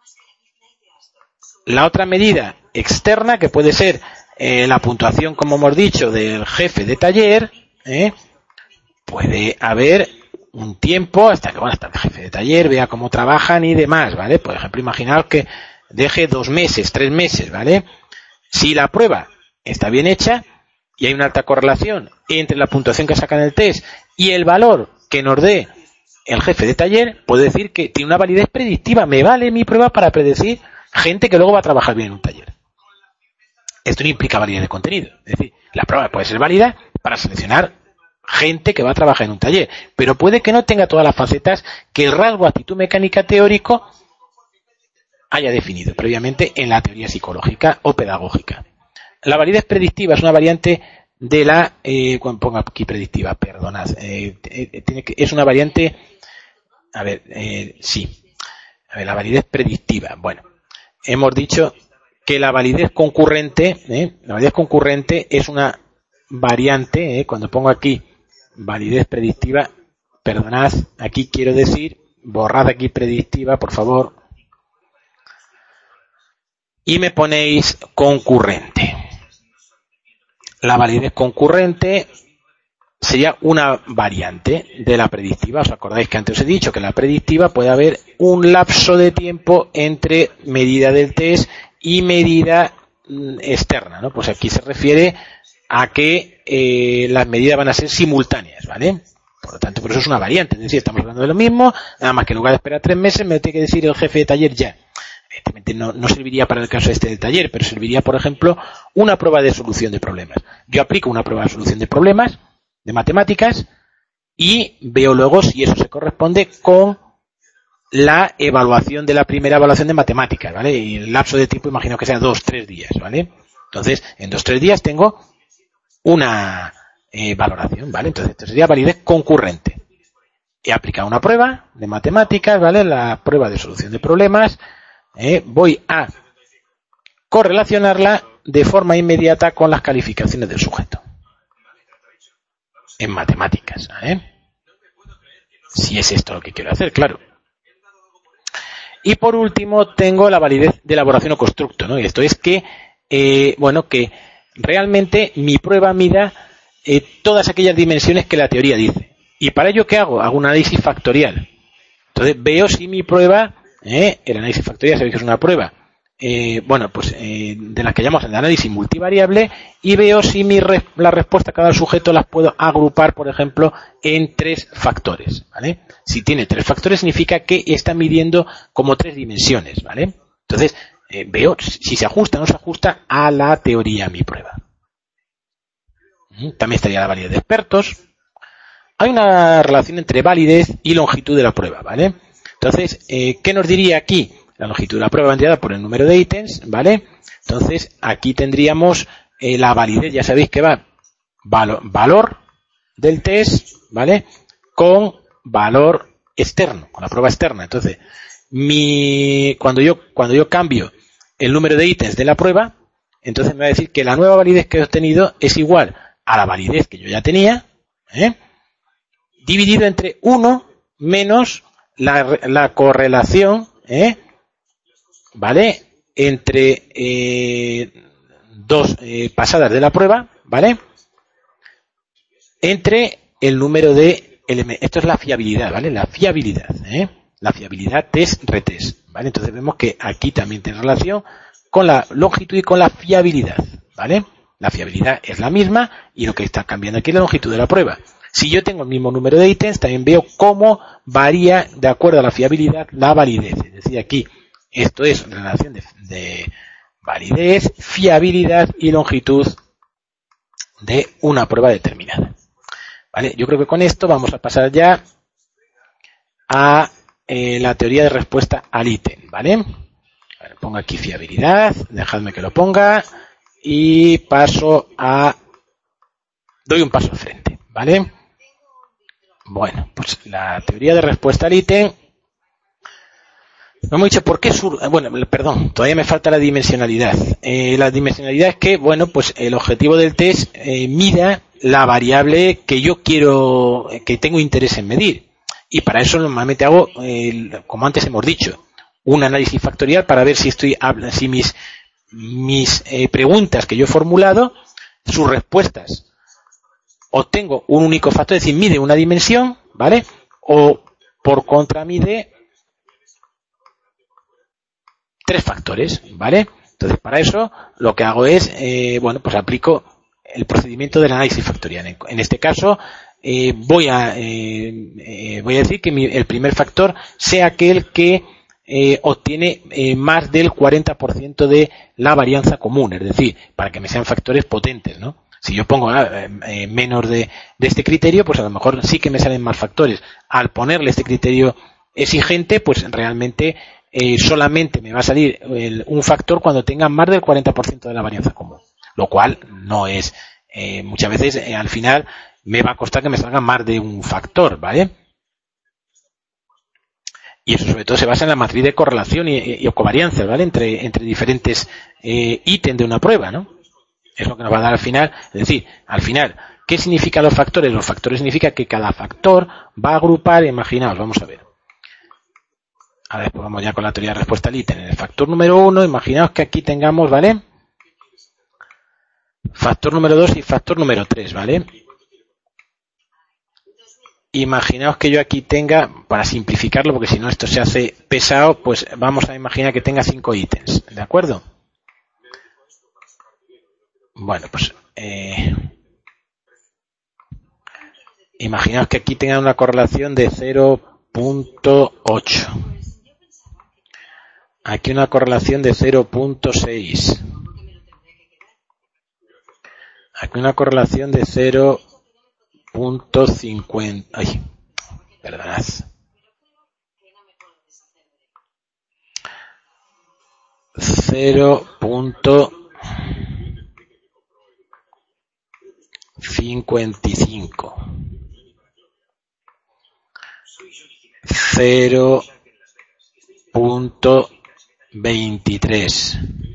la otra medida externa, que puede ser eh, la puntuación, como hemos dicho, del jefe de taller, ¿eh? Puede haber un tiempo hasta que, bueno, hasta el jefe de taller vea cómo trabajan y demás, ¿vale? Por ejemplo, imaginaos que deje dos meses, tres meses, ¿vale? Si la prueba está bien hecha y hay una alta correlación entre la puntuación que saca en el test y el valor que nos dé el jefe de taller, puedo decir que tiene una validez predictiva. Me vale mi prueba para predecir gente que luego va a trabajar bien en un taller. Esto no implica validez de contenido. Es decir, la prueba puede ser válida para seleccionar gente que va a trabajar en un taller, pero puede que no tenga todas las facetas que el rasgo actitud mecánica teórico haya definido previamente en la teoría psicológica o pedagógica. La validez predictiva es una variante de la, eh, cuando ponga aquí predictiva, perdonad, eh, eh, tiene que, es una variante, a ver, eh, sí, a ver, la validez predictiva. Bueno, hemos dicho que la validez concurrente, eh, la validez concurrente es una variante, eh, cuando pongo aquí validez predictiva, perdonad, aquí quiero decir, borrad aquí predictiva, por favor, y me ponéis concurrente. La validez concurrente sería una variante de la predictiva. ¿Os acordáis que antes os he dicho que en la predictiva puede haber un lapso de tiempo entre medida del test y medida externa, ¿no? Pues aquí se refiere a que eh, las medidas van a ser simultáneas, ¿vale? Por lo tanto, por eso es una variante, es decir, estamos hablando de lo mismo, nada más que en lugar de esperar tres meses me lo tiene que decir el jefe de taller ya. Evidentemente no, no serviría para el caso este del taller, pero serviría, por ejemplo, una prueba de solución de problemas. Yo aplico una prueba de solución de problemas de matemáticas y veo luego si eso se corresponde con la evaluación de la primera evaluación de matemáticas, ¿vale? Y el lapso de tiempo imagino que sea dos, tres días, ¿vale? Entonces, en dos, tres días tengo una eh, valoración, ¿vale? Entonces, esto sería validez concurrente. He aplicado una prueba de matemáticas, ¿vale? La prueba de solución de problemas. Eh, voy a correlacionarla de forma inmediata con las calificaciones del sujeto. En matemáticas, ¿vale? Si es esto lo que quiero hacer, claro. Y por último tengo la validez de elaboración o constructo, ¿no? Y esto es que, eh, bueno, que realmente mi prueba mida eh, todas aquellas dimensiones que la teoría dice. Y para ello, ¿qué hago? Hago un análisis factorial. Entonces veo si mi prueba, eh, el análisis factorial, sabéis que es una prueba, eh, bueno, pues eh, de las que llamamos el análisis multivariable, y veo si mi re la respuesta a cada sujeto las puedo agrupar, por ejemplo, en tres factores, ¿vale? Si tiene tres factores significa que está midiendo como tres dimensiones, ¿vale? Entonces, eh, veo si se ajusta o no se ajusta a la teoría mi prueba. También estaría la validez de expertos. Hay una relación entre validez y longitud de la prueba, ¿vale? Entonces, eh, ¿qué nos diría aquí? La longitud de la prueba vendría por el número de ítems, ¿vale? Entonces, aquí tendríamos eh, la validez, ya sabéis que va valor, valor del test, ¿vale? Con valor externo, con la prueba externa. Entonces, mi, cuando yo, cuando yo cambio el número de ítems de la prueba, entonces me va a decir que la nueva validez que he obtenido es igual a la validez que yo ya tenía, ¿eh? Dividido entre uno menos la, la correlación, ¿eh? ¿Vale? Entre eh, dos eh, pasadas de la prueba, ¿vale? Entre el número de elementos. Esto es la fiabilidad, ¿vale? La fiabilidad, ¿eh? La fiabilidad test-retest, ¿vale? Entonces vemos que aquí también tiene relación con la longitud y con la fiabilidad, ¿vale? La fiabilidad es la misma y lo que está cambiando aquí es la longitud de la prueba. Si yo tengo el mismo número de ítems, también veo cómo varía de acuerdo a la fiabilidad la validez. Es decir, aquí esto es relación de, de validez, fiabilidad y longitud de una prueba determinada. ¿Vale? Yo creo que con esto vamos a pasar ya a eh, la teoría de respuesta al ítem, ¿vale? A ver, pongo aquí fiabilidad, dejadme que lo ponga y paso a... doy un paso al frente, ¿vale? Bueno, pues la teoría de respuesta al ítem. No hemos dicho por qué sur... Bueno, perdón, todavía me falta la dimensionalidad. Eh, la dimensionalidad es que, bueno, pues el objetivo del test eh, mida la variable que yo quiero, que tengo interés en medir. Y para eso normalmente hago, eh, como antes hemos dicho, un análisis factorial para ver si estoy, si mis, mis eh, preguntas que yo he formulado, sus respuestas, obtengo un único factor, es decir, mide una dimensión, ¿vale? O por contra mide tres factores, ¿vale? Entonces, para eso lo que hago es, eh, bueno, pues aplico el procedimiento del análisis factorial. En, en este caso, eh, voy a eh, eh, voy a decir que mi, el primer factor sea aquel que eh, obtiene eh, más del cuarenta por ciento de la varianza común, es decir, para que me sean factores potentes, ¿no? Si yo pongo eh, eh, menos de, de este criterio, pues a lo mejor sí que me salen más factores. Al ponerle este criterio exigente, pues realmente eh, solamente me va a salir el, un factor cuando tenga más del cuarenta por ciento de la varianza común. Lo cual no es, eh, muchas veces eh, al final me va a costar que me salga más de un factor, ¿vale? Y eso sobre todo se basa en la matriz de correlación y, y, y covarianza, ¿vale? Entre, entre diferentes eh, ítems de una prueba, ¿no? Es lo que nos va a dar al final. Es decir, al final, ¿qué significan los factores? Los factores significa que cada factor va a agrupar, imaginaos, vamos a ver. Ahora después vamos ya con la teoría de respuesta al ítem. En el factor número uno, imaginaos que aquí tengamos, ¿vale? Factor número dos y factor número tres, ¿vale? imaginaos que yo aquí tenga, para simplificarlo, porque si no esto se hace pesado, pues vamos a imaginar que tenga cinco ítems, ¿de acuerdo? Bueno, pues eh, imaginaos que aquí tenga una correlación de cero punto ocho. Aquí una correlación de cero punto seis. Aquí una correlación de cero punto cincuenta. Ay, perdonad. cero punto cincuenta y cinco. cero punto veintitrés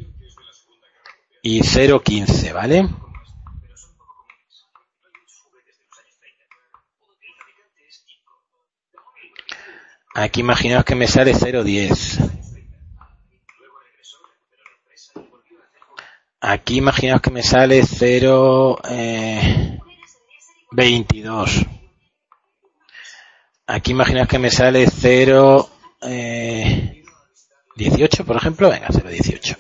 y cero punto quince, ¿vale? Aquí imaginaos que me sale cero punto diez. Aquí imaginaos que me sale cero punto veintidós. Aquí imaginaos que me sale cero punto dieciocho, por ejemplo. Venga, cero punto dieciocho.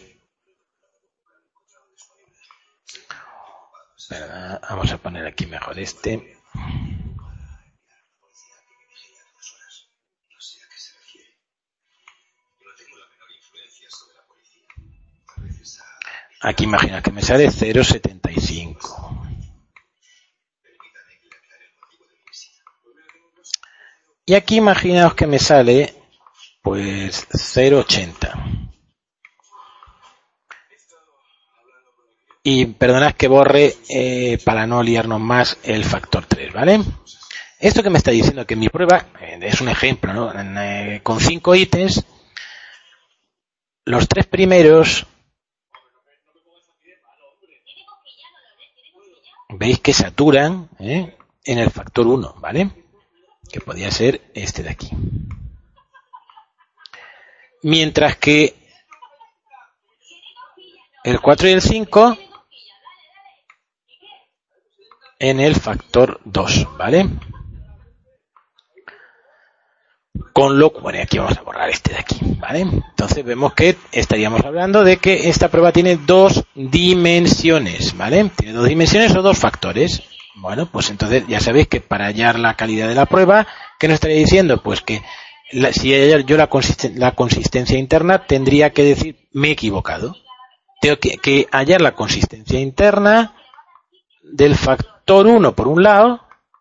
Vamos a poner aquí mejor este. Aquí imagina que me sale cero punto setenta y cinco. Y aquí imaginaos que me sale pues cero punto ochenta. Y perdonad que borre eh, para no liarnos más el factor tres, ¿vale? Esto que me está diciendo que mi prueba eh, es un ejemplo, ¿no? Eh, con cinco ítems, los tres primeros veis que saturan ¿eh? en el factor uno, ¿vale? Que podría ser este de aquí. Mientras que el cuatro y el cinco en el factor dos, ¿vale? Con lo cual, aquí vamos a borrar este de aquí, ¿vale? Entonces vemos que estaríamos hablando de que esta prueba tiene dos dimensiones, ¿vale? Tiene dos dimensiones o dos factores. Bueno, pues entonces ya sabéis que para hallar la calidad de la prueba, ¿qué nos estaría diciendo? Pues que la, si hallar yo la, consisten, la consistencia interna, tendría que decir, me he equivocado. Tengo que, que hallar la consistencia interna del factor uno por un lado,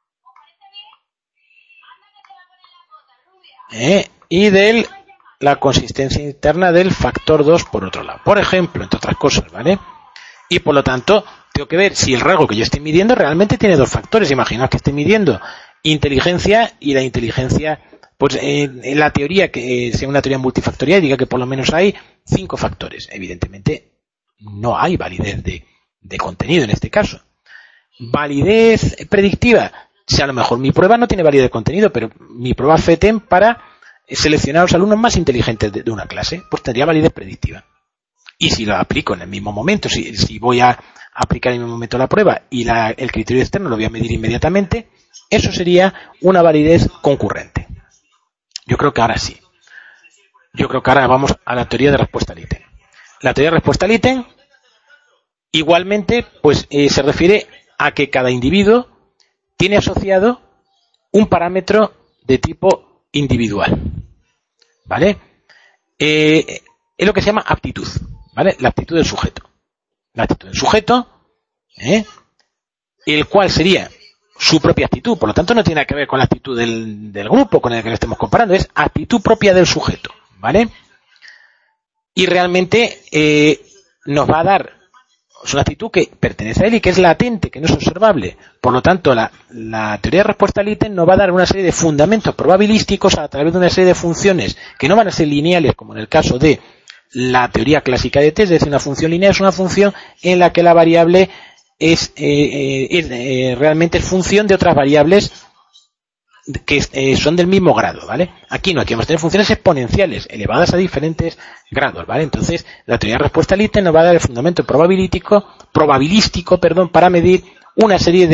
¿eh? y de la consistencia interna del factor dos por otro lado. Por ejemplo, entre otras cosas, ¿vale? Y por lo tanto, tengo que ver si el rasgo que yo estoy midiendo realmente tiene dos factores. Imaginaos que estoy midiendo inteligencia y la inteligencia, pues eh, en la teoría, que eh, sea una teoría multifactorial, diga que por lo menos hay cinco factores. Evidentemente, no hay validez de, de contenido en este caso. Validez predictiva. Si a lo mejor mi prueba no tiene validez de contenido, pero mi prueba FETEM para seleccionar a los alumnos más inteligentes de, de una clase, pues tendría validez predictiva. Y si lo aplico en el mismo momento, si, si voy a aplicar en el mismo momento la prueba y la, el criterio externo lo voy a medir inmediatamente, eso sería una validez concurrente. Yo creo que ahora sí. Yo creo que ahora vamos a la teoría de respuesta al ítem. La teoría de respuesta al ítem, igualmente, pues eh, se refiere a que cada individuo tiene asociado un parámetro de tipo individual, ¿vale? Eh, es lo que se llama aptitud, ¿vale? La aptitud del sujeto. La aptitud del sujeto, ¿eh? el cual sería su propia actitud, por lo tanto no tiene nada que ver con la actitud del, del grupo con el que lo estemos comparando, es actitud propia del sujeto, ¿vale? Y realmente eh, nos va a dar, es una actitud que pertenece a él y que es latente, que no es observable. Por lo tanto, la, la teoría de respuesta al ítem nos va a dar una serie de fundamentos probabilísticos a través de una serie de funciones que no van a ser lineales, como en el caso de la teoría clásica de test. Es decir, una función lineal es una función en la que la variable es, eh, es eh, realmente es función de otras variables que eh, son del mismo grado, ¿vale? Aquí no, aquí vamos a tener funciones exponenciales elevadas a diferentes grados, ¿vale? Entonces, la teoría de respuesta al ítem nos va a dar el fundamento probabilístico, probabilístico, perdón, para medir una serie de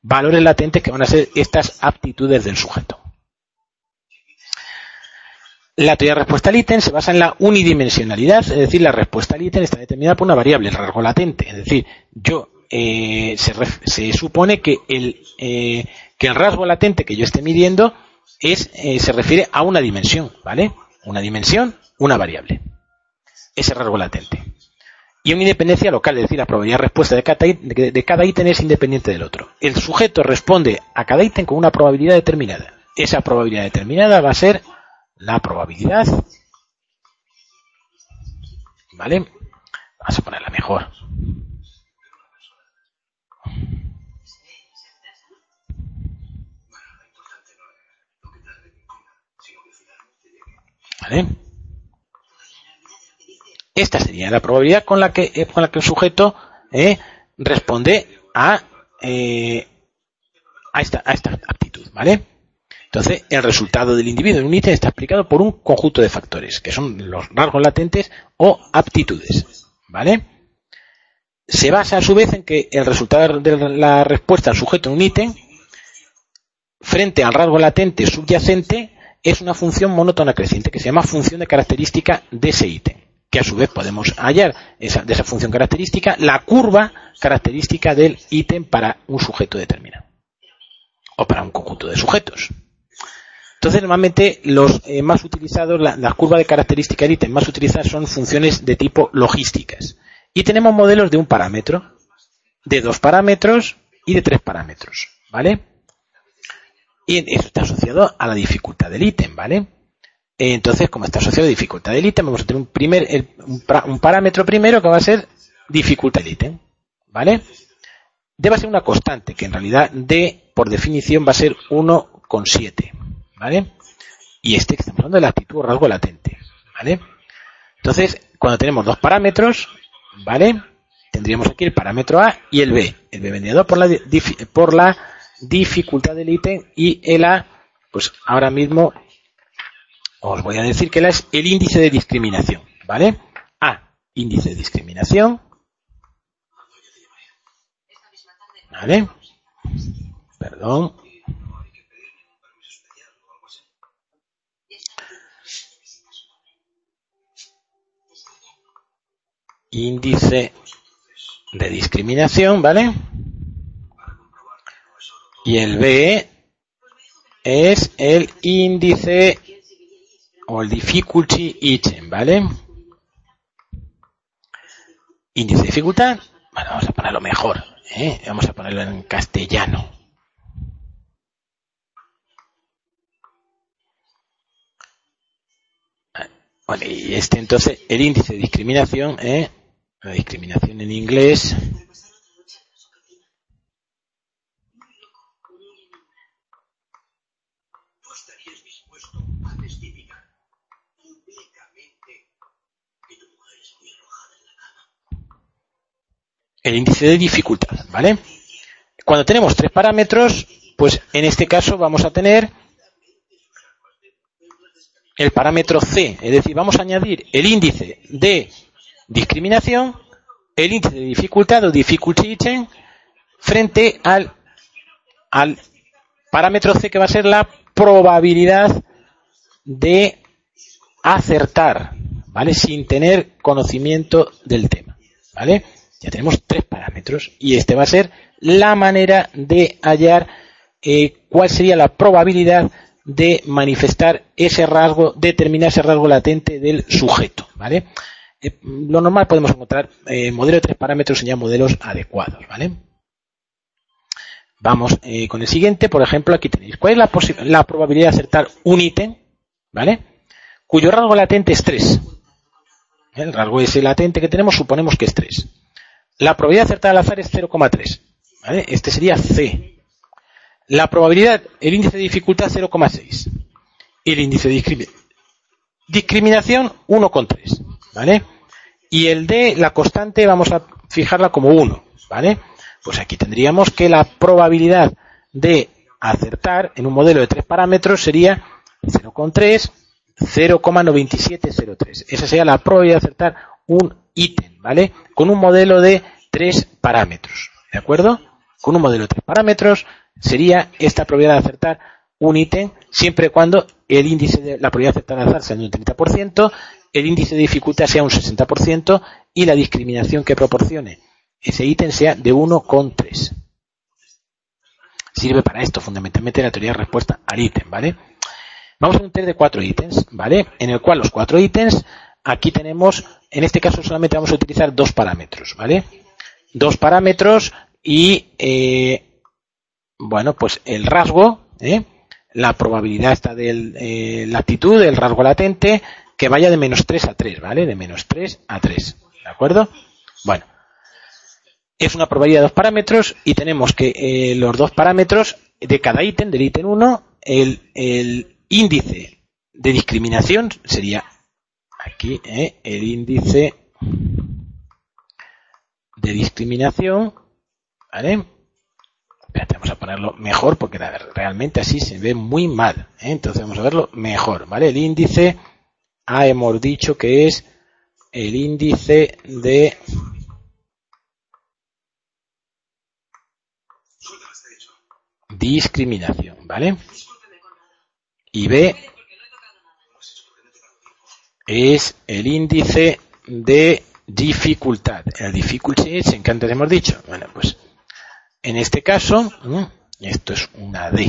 valores latentes que van a ser estas aptitudes del sujeto. La teoría de respuesta al ítem se basa en la unidimensionalidad, es decir, la respuesta al ítem está determinada por una variable, el rasgo latente. Es decir, yo eh, se, ref, se supone que el, eh, que el rasgo latente que yo esté midiendo es eh, se refiere a una dimensión, ¿vale? Una dimensión, una variable. Ese rasgo latente. Y una independencia local, es decir, la probabilidad de respuesta de cada, de, de cada ítem es independiente del otro. El sujeto responde a cada ítem con una probabilidad determinada. Esa probabilidad determinada va a ser la probabilidad, ¿vale? Vamos a ponerla mejor. ¿Vale? Esta sería la probabilidad con la que, eh, con la que el sujeto eh, responde a, eh, a, esta, a esta aptitud, ¿vale? Entonces, el resultado del individuo en un ítem está explicado por un conjunto de factores, que son los rasgos latentes o aptitudes, ¿vale? Se basa a su vez en que el resultado de la respuesta al sujeto en un ítem, frente al rasgo latente subyacente, es una función monótona creciente, que se llama función de característica de ese ítem, que a su vez podemos hallar esa, de esa función característica la curva característica del ítem para un sujeto determinado, o para un conjunto de sujetos. Entonces, normalmente los eh, más utilizados, la, la curva de característica del ítem más utilizadas son funciones de tipo logísticas. Y tenemos modelos de un parámetro, de dos parámetros y de tres parámetros, ¿vale? Y eso está asociado a la dificultad del ítem, ¿vale? Entonces, como está asociado a la dificultad del ítem, vamos a tener un, primer, el, un, un parámetro primero que va a ser dificultad del ítem, ¿vale? D va a ser una constante, que en realidad D, por definición, va a ser uno coma siete. ¿Vale? Y este que estamos hablando de la actitud o rasgo latente, ¿vale? Entonces, cuando tenemos dos parámetros, ¿vale? Tendríamos aquí el parámetro A y el B. El B vendría dado por la, por la dificultad del ítem y el A, pues ahora mismo os voy a decir que el A es el índice de discriminación, ¿vale? A, índice de discriminación, ¿vale? Perdón. Índice de discriminación, ¿vale? Y el B es el índice o el difficulty item, ¿vale? Índice de dificultad, bueno, vamos a ponerlo mejor, ¿eh? Vamos a ponerlo en castellano. Vale, y este entonces, el índice de discriminación, ¿eh? La discriminación en inglés. El índice de dificultad, ¿vale? Cuando tenemos tres parámetros, pues en este caso vamos a tener el parámetro C, es decir, vamos a añadir el índice de discriminación, el índice de dificultad o difficulty item frente al, al parámetro C, que va a ser la probabilidad de acertar, ¿vale? Sin tener conocimiento del tema, ¿vale? Ya tenemos tres parámetros y este va a ser la manera de hallar eh, cuál sería la probabilidad de manifestar ese rasgo, determinar ese rasgo latente del sujeto, ¿vale? Eh, lo normal podemos encontrar eh, modelo de tres parámetros serían modelos adecuados, ¿vale? Vamos eh, con el siguiente, por ejemplo, aquí tenéis, ¿cuál es la, la probabilidad de acertar un ítem, ¿vale? Cuyo rasgo latente es tres. El rasgo ese latente que tenemos suponemos que es tres. La probabilidad de acertar al azar es cero coma tres, ¿vale? Este sería C. La probabilidad, el índice de dificultad cero coma seis. Y el índice de discrimi discriminación uno coma tres, ¿vale? Y el D, la constante, vamos a fijarla como uno, ¿vale? Pues aquí tendríamos que la probabilidad de acertar en un modelo de tres parámetros sería cero coma tres, cero coma noventa y siete cero tres. Esa sería la probabilidad de acertar un ítem, ¿vale? Con un modelo de tres parámetros, ¿de acuerdo? con un modelo de tres parámetros sería esta probabilidad de acertar un ítem siempre y cuando el índice de la probabilidad de acertar al azar sea de un treinta por ciento, el índice de dificultad sea un sesenta por ciento y la discriminación que proporcione ese ítem sea de uno coma tres. Sirve para esto fundamentalmente la teoría de respuesta al ítem, ¿vale? Vamos a un test de cuatro ítems, ¿vale? En el cual los cuatro ítems, aquí tenemos, en este caso solamente vamos a utilizar dos parámetros, ¿vale? Dos parámetros y, eh, bueno, pues el rasgo, ¿eh? La probabilidad está de eh, latitud, el rasgo latente, que vaya de menos tres a tres, ¿vale? De menos tres a tres, ¿de acuerdo? Bueno, es una probabilidad de dos parámetros y tenemos que eh, los dos parámetros de cada ítem, del ítem uno, el, el índice de discriminación sería aquí, ¿eh? El índice de discriminación, ¿vale? Espérate, vamos a ponerlo mejor porque realmente así se ve muy mal, ¿eh? Entonces vamos a verlo mejor, ¿vale? El índice, ah, hemos dicho que es el índice de discriminación, ¿vale? Y B es el índice de dificultad. El difficulty es en que antes hemos dicho. Bueno, pues en este caso, esto es una D.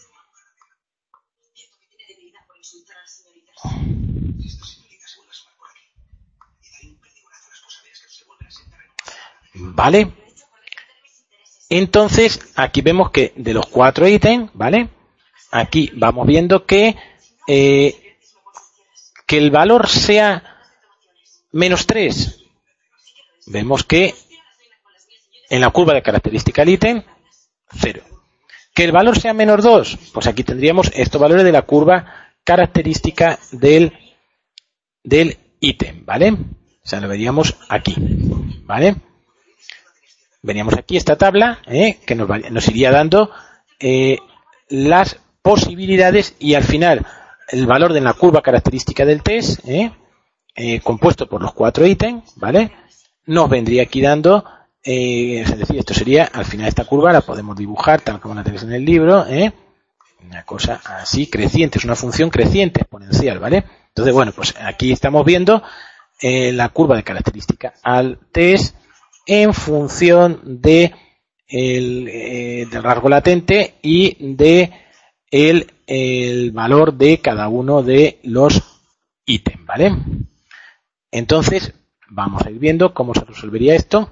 ¿Vale? Entonces, aquí vemos que de los cuatro ítems, ¿vale? Aquí vamos viendo que eh, que el valor sea menos tres. Vemos que en la curva de característica del ítem, cero. Que el valor sea menos dos, pues aquí tendríamos estos valores de la curva característica del del ítem, ¿vale? O sea, lo veríamos aquí, ¿vale? Veríamos aquí esta tabla, ¿eh? Que nos, nos iría dando eh, las posibilidades y al final el valor de la curva característica del test, ¿eh? Eh, compuesto por los cuatro ítems, ¿vale? Nos vendría aquí dando, eh, es decir, esto sería, al final esta curva la podemos dibujar tal como la tenéis en el libro, ¿eh? Una cosa así creciente, es una función creciente exponencial, ¿vale? Entonces, bueno, pues aquí estamos viendo eh, la curva de característica al test en función de el, eh, del rasgo latente y de el, el valor de cada uno de los ítems, ¿vale? Entonces, vamos a ir viendo cómo se resolvería esto.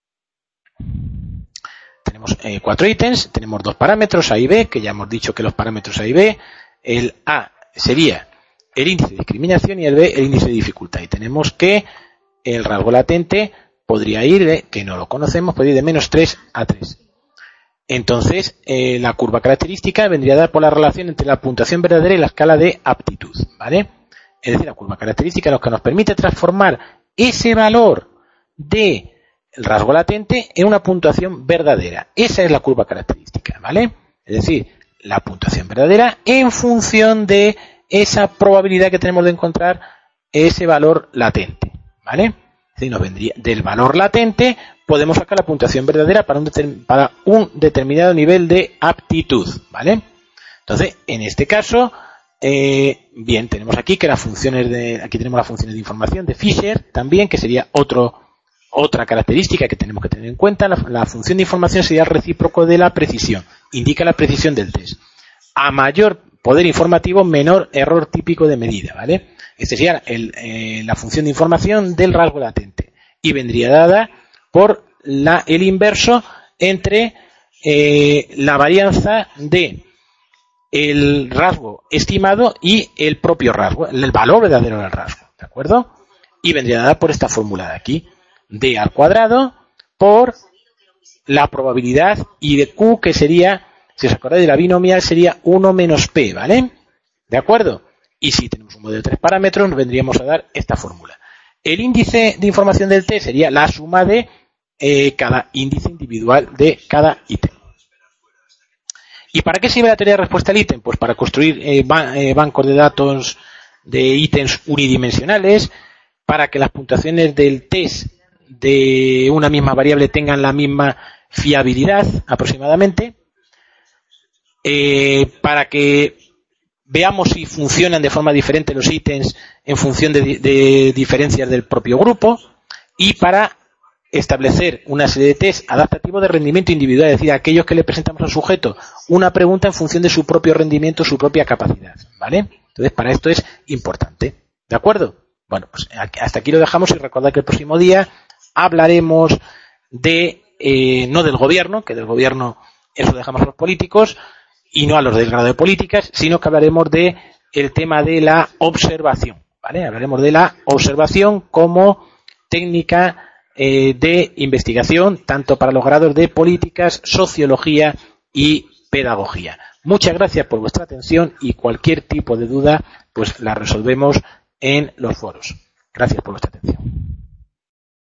Tenemos eh, cuatro ítems, tenemos dos parámetros A y B, que ya hemos dicho que los parámetros A y B, el A sería el índice de discriminación y el B el índice de dificultad. Y tenemos que el rasgo latente podría ir, de, que no lo conocemos, podría ir de menos tres a tres. Entonces, eh, la curva característica vendría a dar por la relación entre la puntuación verdadera y la escala de aptitud, ¿vale? Es decir, la curva característica es lo que nos permite transformar ese valor del rasgo latente en una puntuación verdadera. Esa es la curva característica, ¿vale? Es decir, la puntuación verdadera en función de esa probabilidad que tenemos de encontrar ese valor latente, ¿vale? Es decir, nos vendría del valor latente, podemos sacar la puntuación verdadera para un, determin, para un determinado nivel de aptitud, ¿vale? Entonces, en este caso, eh, bien, tenemos aquí que las funciones de, aquí tenemos las funciones de información de Fisher también, que sería otro, otra característica que tenemos que tener en cuenta. La, la función de información sería el recíproco de la precisión, indica la precisión del test. A mayor poder informativo, menor error típico de medida, ¿vale? Este sería el, eh, la función de información del rasgo latente y vendría dada por la, el inverso entre eh, la varianza de el rasgo estimado y el propio rasgo, el valor verdadero del rasgo, ¿de acuerdo? Y vendría dada por esta fórmula de aquí, d al cuadrado por la probabilidad I de Q, que sería, si os acordáis de la binomial, sería uno menos P, ¿vale? ¿De acuerdo? Y si tenemos un modelo de tres parámetros, nos vendríamos a dar esta fórmula. El índice de información del T sería la suma de eh, cada índice individual de cada ítem. ¿Y para qué sirve la teoría de respuesta al ítem? Pues para construir eh, ba eh, bancos de datos de ítems unidimensionales, para que las puntuaciones del test de una misma variable tengan la misma fiabilidad aproximadamente, eh, para que veamos si funcionan de forma diferente los ítems en función de, de diferencias del propio grupo, y para establecer una serie de test adaptativos de rendimiento individual, es decir, aquellos que le presentamos al sujeto una pregunta en función de su propio rendimiento, su propia capacidad, ¿vale? Entonces, para esto es importante, ¿de acuerdo? Bueno, pues hasta aquí lo dejamos, y recordad que el próximo día hablaremos de, eh, no del gobierno, que del gobierno eso lo dejamos a los políticos, y no a los del grado de políticas, sino que hablaremos de el tema de la observación, ¿vale? Hablaremos de la observación como técnica eh, de investigación, tanto para los grados de políticas, sociología y pedagogía. Muchas gracias por vuestra atención, y cualquier tipo de duda pues la resolvemos en los foros. Gracias por vuestra atención.